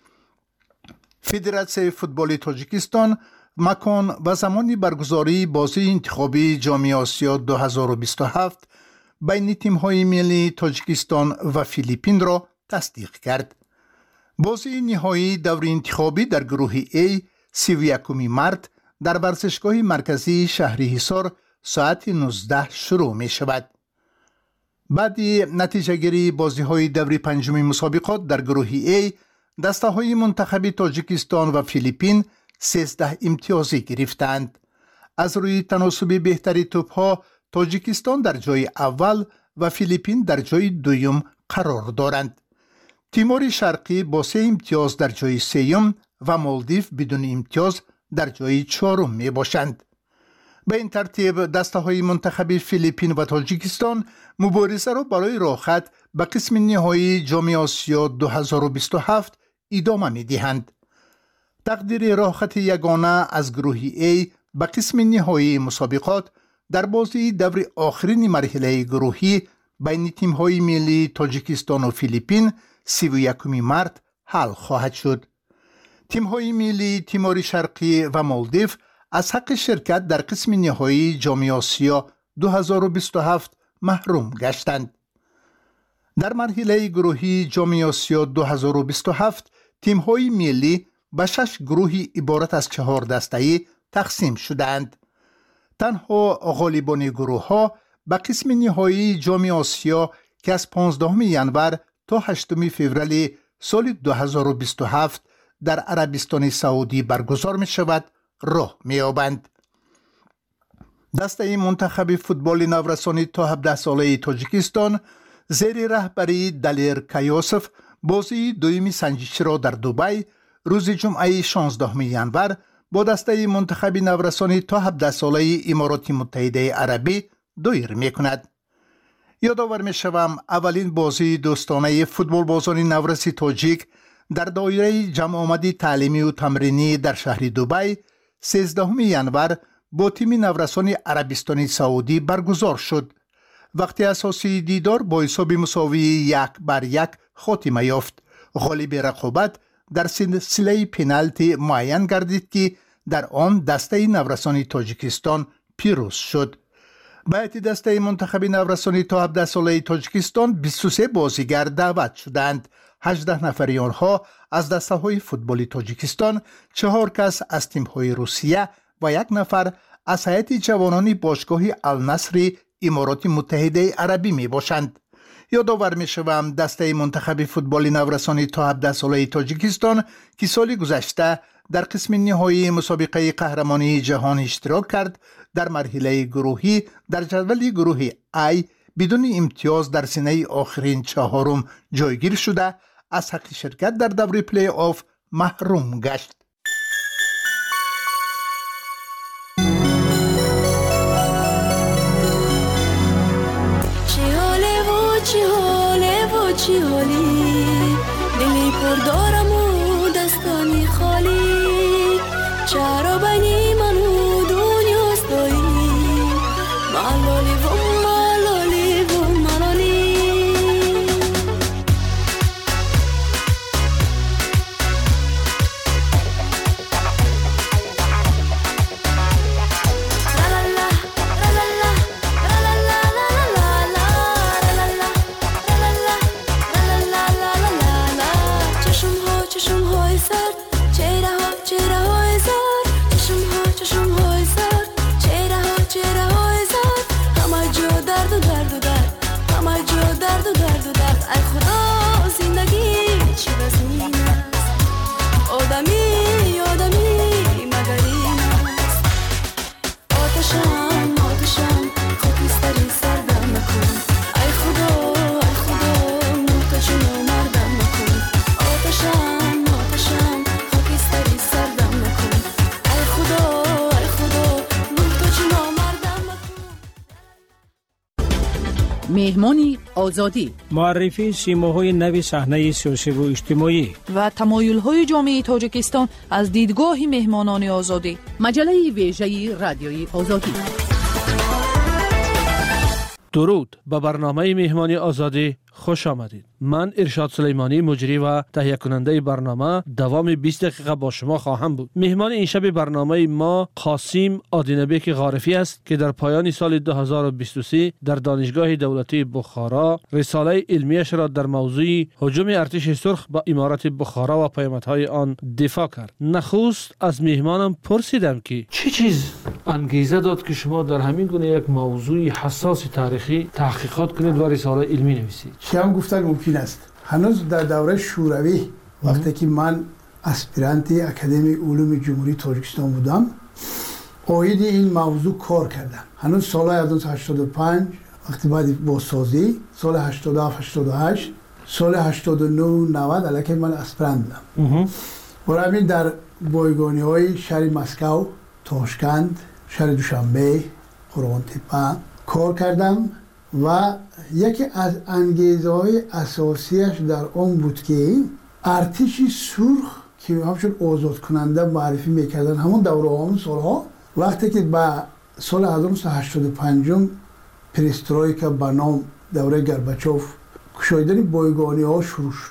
فدراسیون فوتبال تاجیکستان مکان و زمان برگزاری بازی انتخابی جام آسیا دو هزار و بیست و هفت بین تیم‌های ملی تاجیکستان و فیلیپین را تصدیق کرد. بازی نهایی دور انتخابی در گروه A سی و یکم مارس در ورزشگاه مرکزی شهری حصار ساعت نوزده شروع می شود. بعد نتیجه گیری بازی های دور پنجم مسابقات در گروه A، دسته های منتخب تاجیکستان و فیلیپین سیزده امتیازی گرفتند. از روی تناسب بهتری توپ ها تاجیکستان در جای اول و فیلیپین در جای دوم قرار دارند. تیمور شرقی با سه امتیاز در جای سوم و مالدیو بدون امتیاز در جای چهارم می باشند. به این ترتیب دسته های منتخب فیلیپین و تاجیکستان مبارزه را برای راحت به قسم نهایی جام آسیا دو هزار و بیست و هفت ادامه می دهند. تقدیر راحت یگانه از گروه A به قسم نهایی مسابقات در بازی دور آخرین مرحله گروهی بین تیم های ملی تاجیکستان و فیلیپین سی و یکم مارس حل خواهد شد. تیم های ملی تیمور شرقی و مالدیو از حق شرکت در قسم نهایی جام آسیا دو هزار و بیست و هفت محروم گشتند. در مرحله گروهی جام آسیا دو هزار و بیست و هفت تیم های ملی به شش گروهی عبارت از چهار دسته‌ای تقسیم شدند. تنها غالبان گروه ها به قسم نهایی جام آسیا که از پانزدهم ژانویه تا هشتم فوریه سال دو هزار و بیست و هفت در عربستان سعودی برگزار می شود راه می یابند. دسته منتخب فوتبال نورسانی تا هفده ساله تاجیکستان زیر رهبری دلیر کایوسف بازی دویمی سنجشی را در دبی روز جمعه شانزدهم ژانویه با دسته منتخب نورسانی تا هفده ساله امارات متحده عربی دایر می کند. یادآور می شوم اولین بازی دوستانه فوتبال بازان نورسی تاجیک در دایره جمع آمدی تعلیمی و تمرینی در شهر دبی سیزدهم ژانویه با تیم نورسان عربستان سعودی برگزار شد. وقتی اساسی دیدار با حساب مساوی یک بر یک خاتمه یافت. غالب رقابت در سلسله پنالتی معین گردید که در آن دسته نورسانی تاجیکستان پیروز شد. به هیئت دسته منتخب نورسانی تا هفده ساله تاجیکستان بیست و سه بازیگر دعوت شدند. هجده نفری آنها از دسته های فوتبالی تاجیکستان، چهار کس از تیم های روسیه و یک نفر از هیئت جوانان باشگاه النصر امارات متحده عربی می باشند. یادآور می شوم دسته منتخب فوتبال نورسانی تا هفده ساله تاجیکستان که سال گذشته در قسم نهایی مسابقه قهرمانی جهان اشتراک کرد، در مرحله گروهی در جدول گروه ای بدون امتیاز در سینه آخرین چهارم جایگیر شده از حق شرکت در دور پلی آف محروم گشت. چی حاله و چی حالی دلی پر دارم و دستانی خالی چرا بینی من و دنیاست دایی ملالی و ملالی و ملالی مهمانی آزادی، معرفی سیماهای نوی صحنه سیاسی و اجتماعی و تمایل‌های جامعه تاجیکستان از دیدگاه مهمانان آزادی. مجله ویژه رادیوی آزادی. درود، به برنامه مهمانی آزادی خوش آمدید. من ارشاد سلیمانی، مجری و تهیه کننده برنامه، دوام بیست دقیقه با شما خواهم بود. مهمان این شب برنامه ما قاسم آدینبک غارفی است که در پایان سال دو هزار و بیست و سه در دانشگاه دولتی بخارا رساله علمیش را در موضوع هجوم ارتش سرخ به امارات بخارا و پیامدهای آن دفاع کرد. نخست از مهمانم پرسیدم که چه چیز انگیزه داد که شما در همین گونه یک موضوع حساس تاریخی تحقیقات کنید و رساله علمی نویسید؟ چه گفتن ممکن است. هنوز در دوره شوروی وقتی که من اسپیرانت اکادمی علوم جمهوری تاجیکستان بودم، اوید این موضوع کار کردم. هنوز سال هزار و نهصد و هشتاد و پنج وقتی بعد بازسازی، سال هشتاد و هفت هشتاد و هشت، سال هشتاد و نه نود الکی من اسپیرانت بودم. برای همین در بایگانی های شهر مسکو، تاشکند، شهر دوشنبه، قربان تپه کار کردم و یکی از انگیزه های اساسیش در آن بود که ارتش سرخ که همچون آزاد کننده معرفی میکردن همون دوره همون سالها، وقتی که به سال هزار و نهصد و هشتاد و پنج پرسترویکا به نام دوره گرباچوف کشایدن بایگانی ها شروع شد.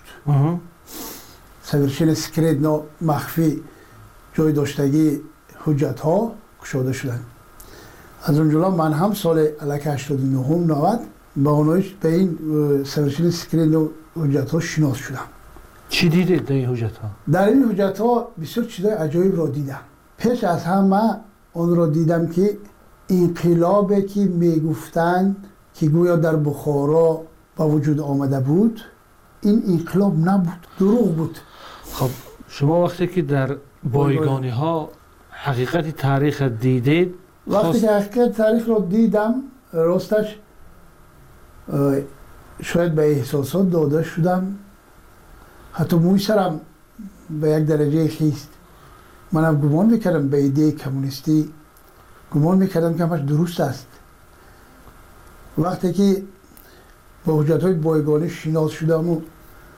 سویرشن سکرت مخفی جای داشتگی حجت ها کشاده شدن. از اونجا من هم سال الک هشتاد و نه نود با اونایش به این سویرشن سکرین و حجت ها شناس شدم. چی دیدید در این حجت ها؟ در این حجت ها بسیار چیزای عجایب را دیدم. پیش از همه اون را دیدم که انقلابی که میگفتند که گویا در بخارا با وجود آمده بود، این انقلاب نبود، دروغ بود. خب شما وقتی که در بایگانی ها حقیقت تاریخ دیدید، وقتی که حقیقت تاریخ رو دیدم، راستش شاید به احساسات داده شدم، حتی موی سرم به یک درجه خیست. منم گمان میکردم به ایده کمونیستی، گمان میکردم که همش درست است. وقتی که با حجت های بایگانی شناس شدم و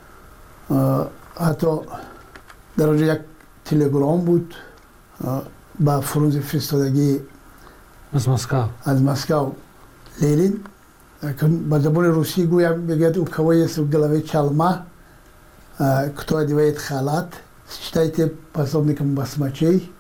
حتی در آنجا یک تلگرام بود با فرانز فرستادگی از مسکو از مسکو لیلین با زبان روسی گویم بگید او کوای است گلوی چلمه کتای دیوید خالات شتایت پاسovnikom basmačej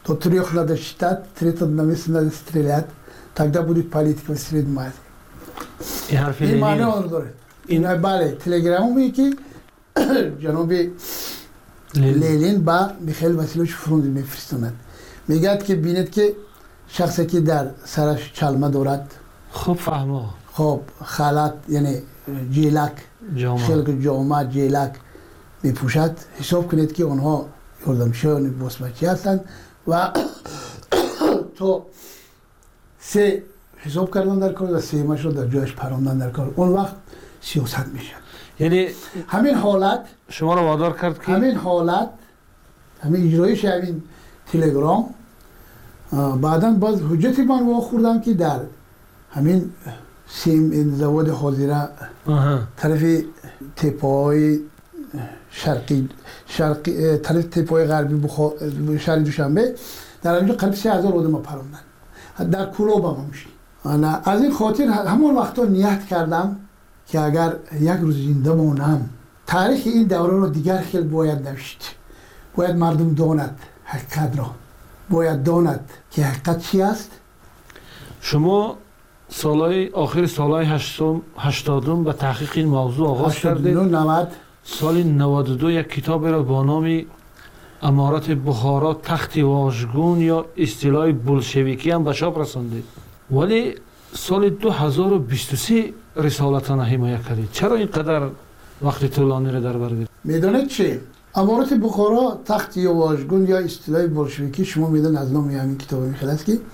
до трех надо считать, третьего на месте надо стрелять, тогда будет политика в среднем Азии. این حرف این معنی لنین آن داره. این بله تلگرامی که جناب لنین با میخائیل واسیلوویچ فرونزی میفرستند میگه که بینید که شخصی که در سرش چلمه دارد خوب فهمه خب خالات یعنی جیلک خلق جامعه جیلک میپوشد حساب کنید که آنها یاردمشان بازبچی هستند و تو سه حساب کردن در کار و سیمش رو در جایش پراندن در کار اون وقت سیاست میشه. یعنی همین حالت شما رو وادار کرد که همین حالت همین اجرایش همین تلگرام بعدا باز حجتی من واخوردم که در همین سیم این زواد حاضره طرف تپای شرقی شرقی طرف تپای غربی بخار شهر دوشنبه در اینجا قریب سه هزار آدم پراندن در کلوب هم میشه. از این خاطر همون وقتا نیت کردم که اگر یک روز زنده مانم تاریخ این دوره رو دیگر خیلی باید نوشت. باید مردم داند حقیقت را، باید داند که حقیقت چی است. شما سالهای آخر سالهای هشتادم به تحقیق این موضوع آغاز کردید. نود سال نود و دو یک کتاب را با نام امارت بخارا تخت واژگون یا اصطلاح بولشویکی هم به چاپ رساندید. ولی سال دو هزار و بیست و سه رسالتان حمایت کردید. چرا اینقدر وقت طولانی را در بر گرفتید؟ میدونید چی؟ امارت بخارا تخت واژگون یا اصطلاح بولشویکی شما میدونید از نام همین کتاب میخواد است که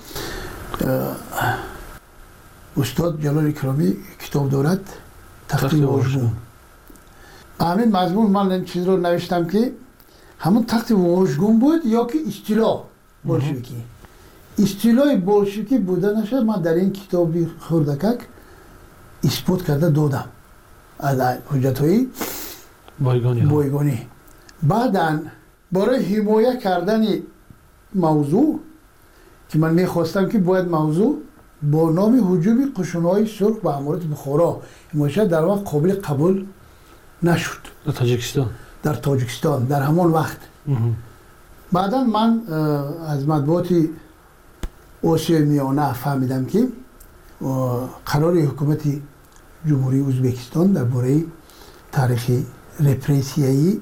استاد جلال اکرامی کتاب دارد تخت واژگون. همین مضمون من این چیز رو نوشتم که همون تخت واژگون بود یا که اصطلاح بولشویکی. اصطلاح بولشویکی بودنش من در این کتابی خردکک اثبات کرده دادم از حجت‌های بایگانی. بایگانی. بعداً برای حمایت کردن موضوع که من میخواستم که باید موضوع با نام هجوم قشون‌های سرخ به امارت بخارا حمایت در واقع قابل قبول نشد. در تاجیکستان در تاجیکستان در همان وقت. بعدا من از مطبوعات آسیای میانه فهمیدم که قرار حکومت جمهوری ازبکستان درباره تاریخ رپریسیایی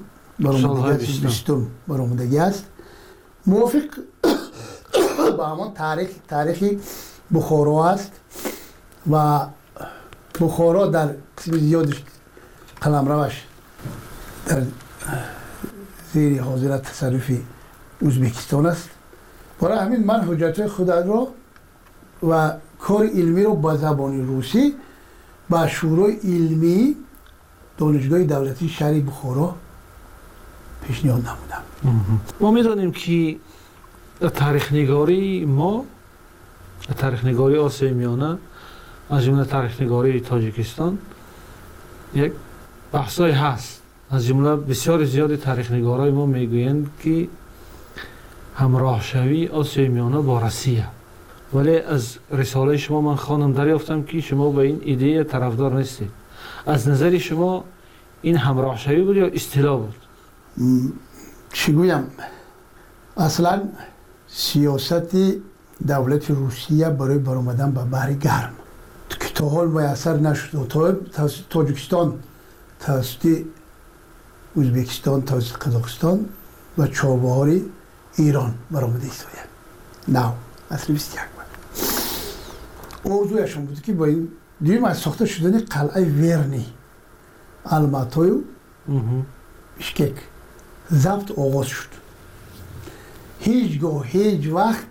برآمدگی است. موافق با همان تاریخ تاریخ بخارا است و بخارا در قسم زیادش قلمروش در زیر حاضرت تصرف ازبکستان است. برای همین من حجت خود را و کار علمی را با زبان روسی با شورای علمی دانشگاه دولتی شهر بخارا پیشنهاد نمودم. ما میدانیم که تاریخ نگاری ما تاریخ نگاری آسیای میانه از جمله تاریخ نگاری تاجیکستان یک بحثای هست. از جمله بسیار زیاد تاریخ نگارای ما میگویند که همراه شوی آسیای میانه با روسیه. ولی از رساله شما من خواندم دریافتم که شما به این ایده طرفدار نیستید. از نظر شما این همراه شوی بود یا اصطلاح بود؟ چی گویم؟ اصلا سیاست دولت روسیه برای برآمدن به بحر گرم که تا حال میسر نشد. توسط تاجیکستان، توسط ازبکستان، توسط قزاقستان و چابهار ایران برآمده ایستاید. نه اصل بیست یک بود. موضوعشون بود که با این دیویم از ساخته شدن قلعه ورنی الماتای و بشکک ضبط آغاز شد. هیچگاه هیچ وقت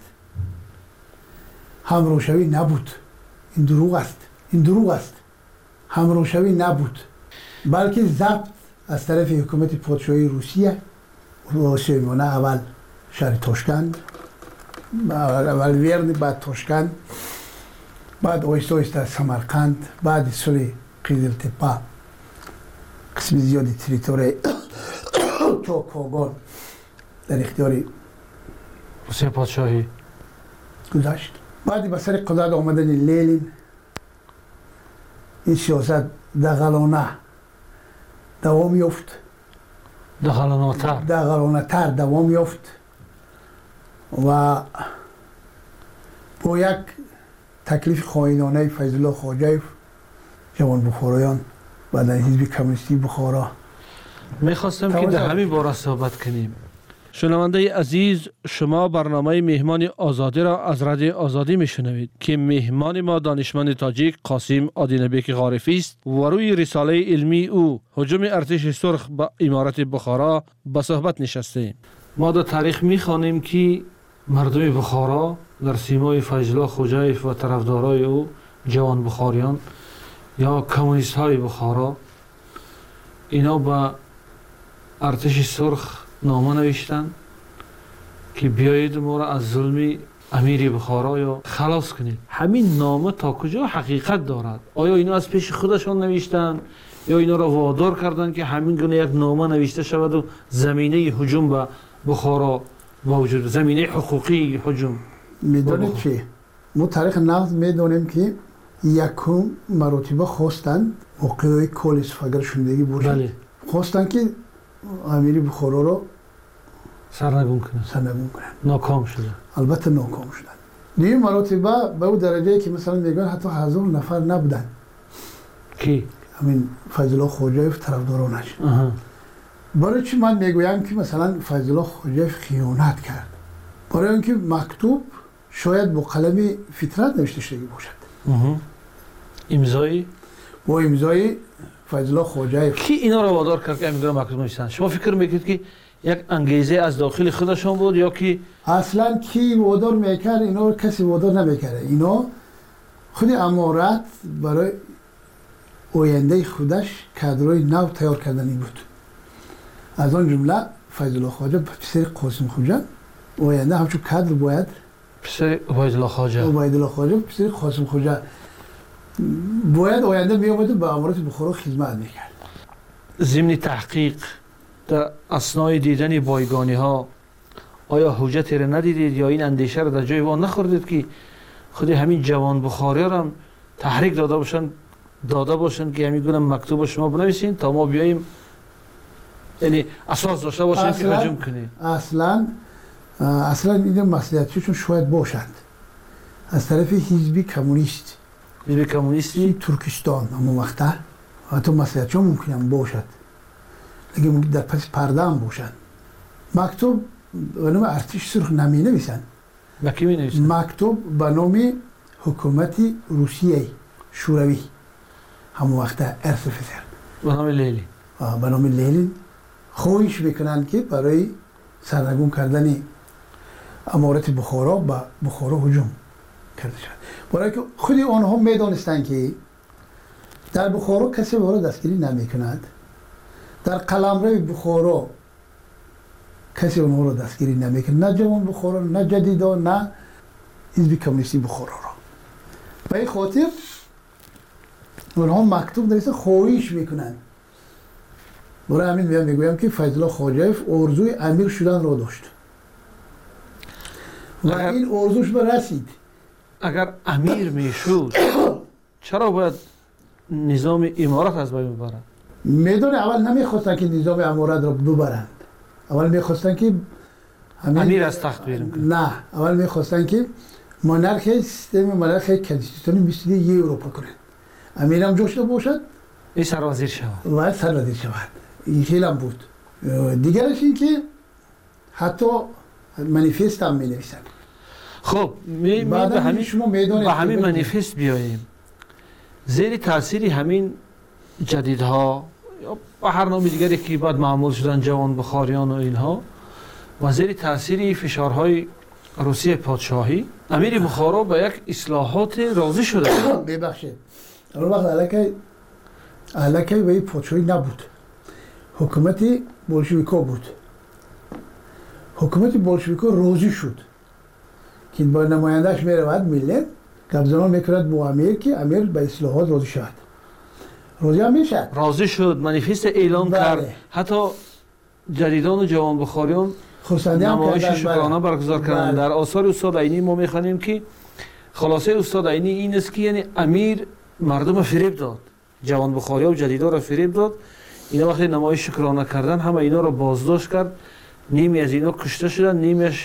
همراهشوی نبود. این دروغ است. این دروغ است. همراهشوی نبود. بلکه ضبط از طرف حکومت پادشاهی روسیه و آسیای میانه اول شهر تاشکند، اول ورن، بعد تاشکند، بعد آیسته آیسته سمرقند، بعد سال قیزل تپه قسم زیادی تریتوری تا کاغان در اختیار روسیه پادشاهی گذاشت. بعد به سر قدرت آمدن لنین این سیاست دغلانه دوام یافت. دغلانه تر دغلانه تر دوام یافت و با یک تکلیف خائنانه فیض الله خواجه جوان بخارایان و در حزب کمونیستی بخارا میخواستم که در همین باره صحبت کنیم. شنونده عزیز، شما برنامه مهمان آزادی را از رادیو آزادی میشنوید که مهمان ما دانشمند تاجیک قاسم آدینبک غارفی است و روی رساله علمی او هجوم ارتش سرخ به امارت بخارا به صحبت نشستیم. ما در تاریخ میخوانیم که مردم بخارا در سیمای فیض الله خوجایف و طرفدارای او جوان بخاریان یا کمونیست های بخارا اینا به ارتش سرخ نامه نوشتن که بیایید ما را از ظلم امیر بخارا یا خلاص کنید. همین نامه تا کجا حقیقت دارد؟ آیا اینا از پیش خودشان نوشتن یا اینا را وادار کردن که همین گونه یک نامه نوشته شود و زمینه هجوم به بخارا موجود، زمینه حقوقی هجوم؟ میدونید چی؟ ما تاریخ نقد میدونیم که یکم مراتبه خواستن موقعی کل استفاگر شدگی باشد. بله. خواستن که امیر بخارا رو سرنگون کنن. سرنگون کنن. ناکام شدن. البته ناکام شدن. دیگه مراتبه به اون درجه که مثلا میگن حتی هزار نفر نبودن. کی؟ همین فیض الله خواجه طرفدارانش. برای چی من میگویم که مثلا فیض الله خواجه خیانت کرد؟ برای اینکه مکتوب شاید با قلم فطرت نوشته شده باشد. امضای با امضای فیض الله خواجه. کی اینا را وادار کرد که امضای مکتوب نوشتن؟ شما فکر میکنید که یک انگیزه از داخل خودشان بود یا که اصلا کی وادار میکرد؟ اینا رو کسی وادار نمیکرد. اینا خود امارت برای آینده خودش کادرای نو تیار کردنی بود. از آن جمله فیض الله خواجه پسر قاسم خوجه آینده همچون کادر باید پسر عبید الله خواجه عبید الله خواجه پسر قاسم خوجه باید آینده میامد به امارت بخارا خدمت میکرد. ضمن تحقیق در اثنای دیدن بایگانی ها آیا حجتی را ندیدید یا این اندیشه را در جای وان نخوردید که خود همین جوان بخاری را هم تحریک داده باشن داده باشن که همین گونه مکتوب شما بنویسین تا ما بیاییم، یعنی اساس داشته باشن که هجوم کنیم؟ اصلا اصلا این مسئولیتشون شاید باشند از طرف حزب کمونیست حزب کمونیستی ترکستان همون وقته حتی مسئولیتشون ممکنه باشد، لیکن در پس پرده هم باشند. مکتوب به نام ارتش سرخ نمی نویسند. با کی می نویسند؟ مکتوب به نام حکومت روسیه شوروی همون وقته ارس فسر به نام لیلی به نام لیلی خواهش میکنند که برای سرنگون کردن امارت بخارا به بخارا هجوم کرده شد. برای که خود آنها میدانستند که در بخارا کسی به را دستگیری نمی کند، در قلمرو بخارا کسی آنها را دستگیری نمی کند، نه جوان بخارا نه جدیدا نه حزب کمونیستی بخارا را. به این خاطر آنها مکتوب نویسند خواهش میکنند. برای همین میام میگویم که فیض الله خواجه آرزوی امیر شدن را داشت و این آرزوش به رسید. اگر امیر میشد چرا باید نظام امارت از بین ببرند؟ میدونه اول نمیخواستن که نظام امارت را ببرند، اول میخواستن که امیر از تخت بیرون کنند. نه، اول میخواستن که مونارخی سیستم مونارخی کدیستانی مثل یه اروپا کنند. امیر هم جوش باشد این سرازیر شود و سرازیر شود. این خیلی هم بود. دیگرش این که حتی منیفست هم می نویسن. خب می به همین شما میدونید به همین منیفست بیاییم. زیر تاثیر همین جدیدها یا به هر نام دیگری که بعد معمول شدن جوان بخاریان و اینها و زیر تاثیر فشارهای روسیه پادشاهی امیر بخارا به یک اصلاحات راضی شده. ببخشید اون وقت علاقه علاقه به این پادشاهی نبود، حکومت بولشویکا بود. حکومت بولشویکا راضی شد که با نمایندهش میرود ملت گپزنان میکرد با امیر که امیر به اصلاحات راضی شد. راضی هم میشد. راضی شد، منیفست اعلام بله. کرد. حتی جدیدان و جوان بخاریان نمایش شکرانه برگزار کردند. در آثار استاد عینی ما میخوانیم که خلاصه استاد عینی این است که یعنی امیر مردم فریب داد، جوان بخاریا و جدیدا را فریب داد. اینا وقتی نمایش شکرانه کردن همه اینا را بازداشت کرد، نیمی از اینا کشته شدن، نیمیش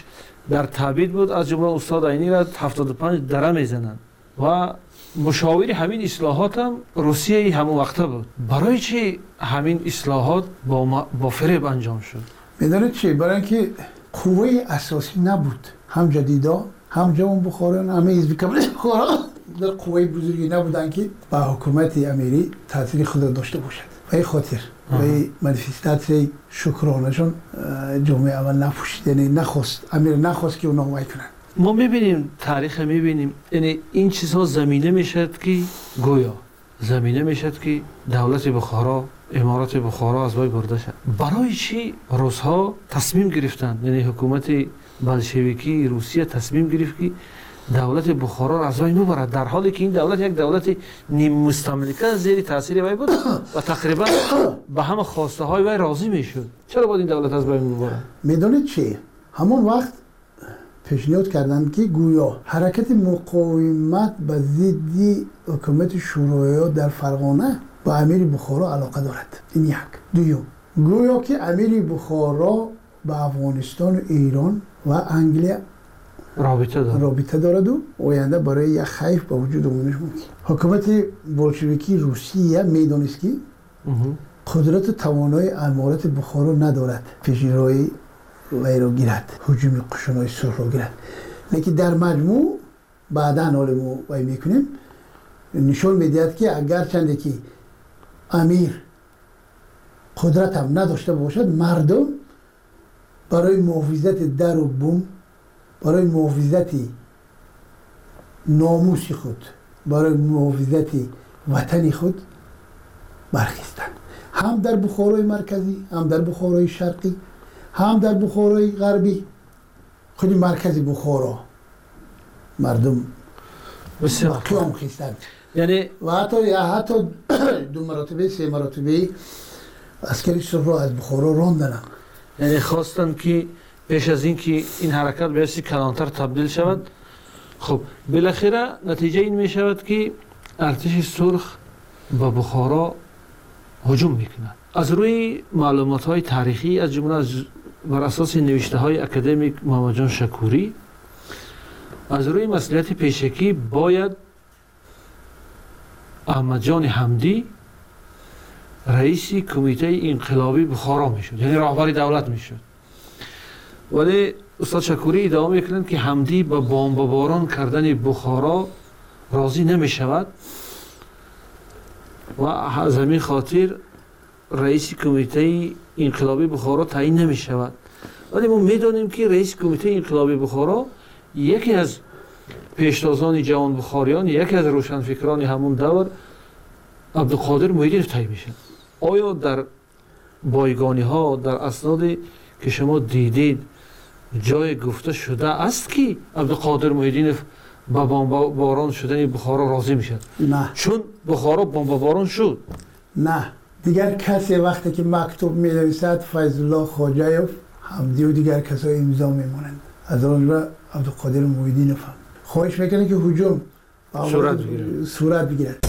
در تبعید بود، از جمله استاد عینی را هفتاد و پنج دره میزنند و مشاوری همین اصلاحات هم روسیه همون وقته بود. برای چی همین اصلاحات با, با فریب انجام شد؟ میدونید چی؟ برای اینکه قوه اساسی نبود، هم جدیدا هم جوان بخاران همه حزب کمونیست بخارا در قوه بزرگی نبودن که با حکومت امیری تاثیر خود داشته باشد. به این خاطر و این منیفستاسیون شکرانهشون جامعه اول نپوشید، یعنی نخواست، امیر نخواست که اونا حمایت کنن. ما میبینیم تاریخ میبینیم، یعنی این چیزها زمینه میشد که گویا زمینه میشد که دولت بخارا، امارات بخارا از بین برده شد. برای چی روس‌ها تصمیم گرفتند، یعنی حکومت بلشویکی روسیه تصمیم گرفت که دولت بخارا را از بین ببرد، در حالی که این دولت یک دولت نیم مستملکه زیر تاثیر وی بود و تقریبا به همه خواسته های وی راضی میشد. چرا باید این دولت از بین ببرد؟ میدونید چی؟ همون وقت پیشنهاد کردند که گویا حرکت مقاومت به ضد حکومت شوروی در فرغانه با امیر بخارا علاقه دارد. این یک. دوم، گویا که امیر بخارا با افغانستان و ایران و انگلیس رابطه دارد رابطه دارد و آینده برای یک خیف به وجود آمدنش ممکن. حکومت بولشویکی روسیه میدانست که قدرت و توانایی امارات بخارا ندارد پیشروی وی را گیرد، هجوم قشونهای سرخ را گیرد. لیکن در مجموع بعدا حال ما وی میکنیم نشان میدهد که اگر چنده که امیر قدرت هم نداشته باشد، مردم برای محافظت در و بوم، برای محافظت ناموس خود، برای محافظت وطن خود برخیستند. هم در بخارای مرکزی، هم در بخارای شرقی، هم در بخارای غربی. خود مرکز بخارا مردم قیام خیستند. یعنی و حتی حتی دو مراتبه سه مراتبه عسکری سرخ را از بخارا راندند. یعنی خواستند که پیش از این که این حرکت به حیث کلانتر تبدیل شود. خب بالاخره نتیجه این می شود که ارتش سرخ به بخارا هجوم میکند. از روی معلومات های تاریخی از جمله از بر اساس نوشته های اکادمیک محمد جان شکوری، از روی مصلحت پیشکی باید احمد جان حمدی رئیس کمیته انقلابی بخارا میشد، یعنی رهبر دولت میشد. ولی استاد شکوری ادامه میکنند که حمدی با بمباران کردن بخارا راضی نمیشود و از همین خاطر رئیس کمیته انقلابی بخارا تعیین نمیشود. ولی ما میدونیم که رئیس کمیته انقلابی بخارا یکی از پیشتازان جوان بخاریان، یکی از روشنفکران همون دور عبدالقادر محیدینов تعیین میشه. آیا در بایگانی ها، در اسنادی که شما دیدید جای گفته شده است که عبدالقادر محیدینов با بمباران شدن بخارا راضی میشد؟ نه. چون بخارا بمباران شد. نه. دیگر کسی وقتی که مکتوب می نویسد فیض الله خواجه‌یوف، حمدی و دیگر کسای امضا میمونند. از آن را عبدالقادر محیدینov خواهش میکنه که هجوم صورت بگیرد. صورت بگیرد.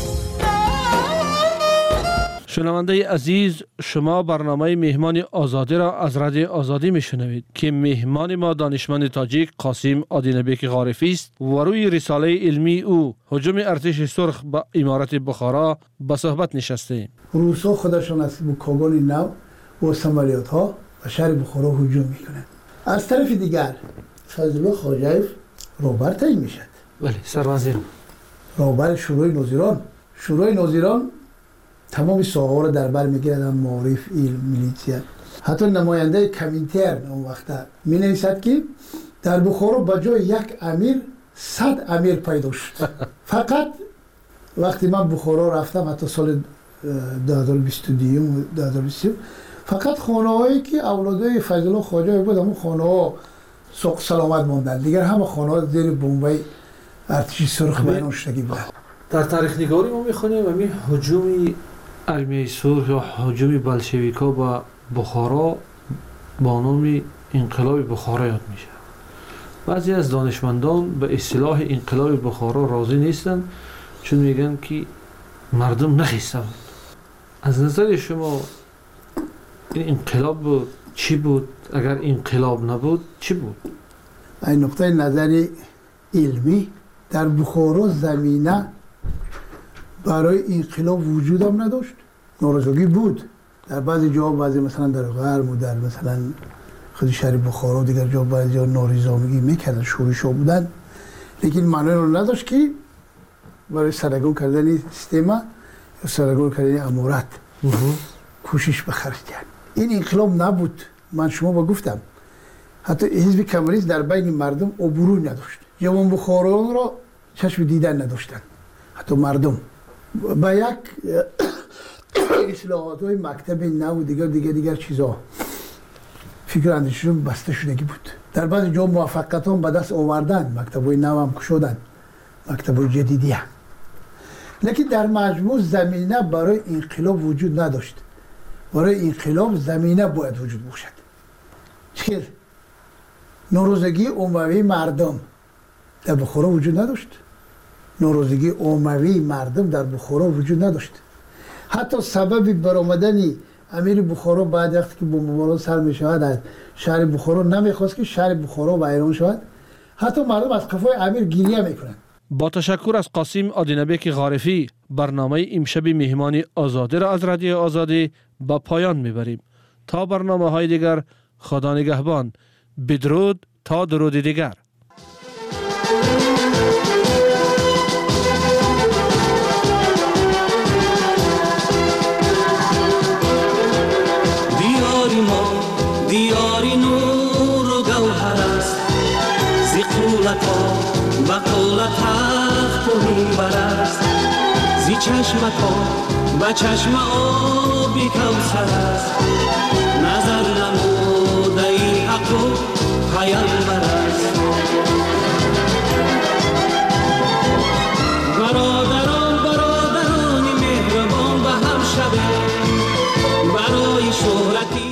شنونده عزیز، شما برنامه مهمان آزادی را از رادیو آزادی میشنوید که مهمان ما دانشمند تاجیک قاسم آدینبک غارفی است و روی رساله علمی او هجوم ارتش سرخ به امارات بخارا به صحبت نشسته. روس‌ها خودشان از بوکاگان نو و سمالیات ها و شهر بخارا هجوم میکنند. از طرف دیگر فیض الله خواجه‌یوف رهبر تعیین میشد. بله، سروزیر رهبر شورای ناظران. شورای ناظران تمام ساحه‌ها را در بر میگیرد، معارف، علم، میلیتیا. حتی نماینده کمینترن اون وقت می نویسد که در بخارا به جای یک امیر صد امیر پیدا شد. فقط وقتی من بخارا رفتم حتی سال دو هزار و بیست و دو دو هزار و بیست و سه فقط خانه‌هایی که اولادای فیض الله خواجه‌یوف بود همون خانه‌ها سوق سلامت ماندند. دیگر همه خانه‌ها زیر بمبای ارتش سرخ بیرون شدگی بود. در تاریخ نگاری ما میخونیم همین هجوم ارمیه سرخ یا هجوم بلشویکا به بخارا با نام انقلاب بخارا یاد میشه. بعضی از دانشمندان به اصطلاح انقلاب بخارا راضی نیستند چون میگن که مردم نخیستند. از نظر شما این انقلاب بود چی بود؟ اگر انقلاب نبود چی بود؟ این نقطه نظر علمی در بخارا زمینه برای انقلاب وجود هم نداشت. ناراضگی بود در بعضی جا، بعضی مثلا در غرب و در مثلا خود شهر بخارا و دیگر جا بعضی جا ناریزامگی میکردن، شورش ها بودن، لیکن معنی رو نداشت که برای سرگون کردن سیستم یا سرگون کردن امارت کوشش بخرج کرد. این انقلاب نبود. من شما با گفتم حتی حزب کمونیست در بین مردم عبور نداشت. جوان بخارایان را چشم دیدن نداشتن. حتی مردم با یک اصلاحات های مکتب نو و دیگر دیگر دیگر چیزا فکر اندیششون بسته شدگی بود. در بعض جا موفقیت هم به دست آوردن، مکتب های نو هم کشودن، مکتب های جدیدی هم. لیکن در مجموع زمینه برای انقلاب وجود نداشت. برای انقلاب زمینه باید وجود باشد. چیل ناراضگی عمومی مردم در بخارا وجود نداشت. ناراضگی عمومی مردم در بخارا وجود نداشت. حتی سبب برآمدن امیر بخارا بعد وقتی که بمباران سر می شود از شهر بخارا نمیخواست که شهر بخارا ویران شود. حتی مردم از قفای امیر گریه میکنند. با تشکر از قاسم آدینبک غارفی، برنامه امشب مهمان آزادی را از رادیو آزادی با پایان میبریم. تا برنامه های دیگر، خدا نگهبان. بدرود تا درود دیگر. دیاری ما دیاری نور و گوهر است، زی قولت ها بقولت تخت و منبر است، زی چشمت ها به چشم آبی کوثر است، نظر نموده ای حق و پیامبر است. برادران برادرانی مهربان به هم شوید برای شهرتی.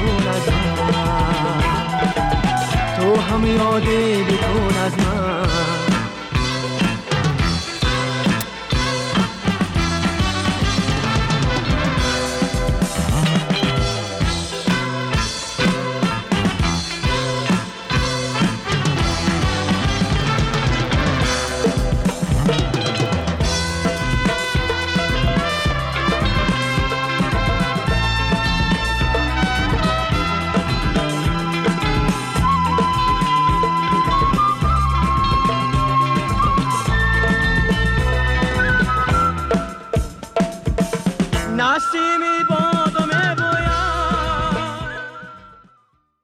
تو هم یادی بکن از من.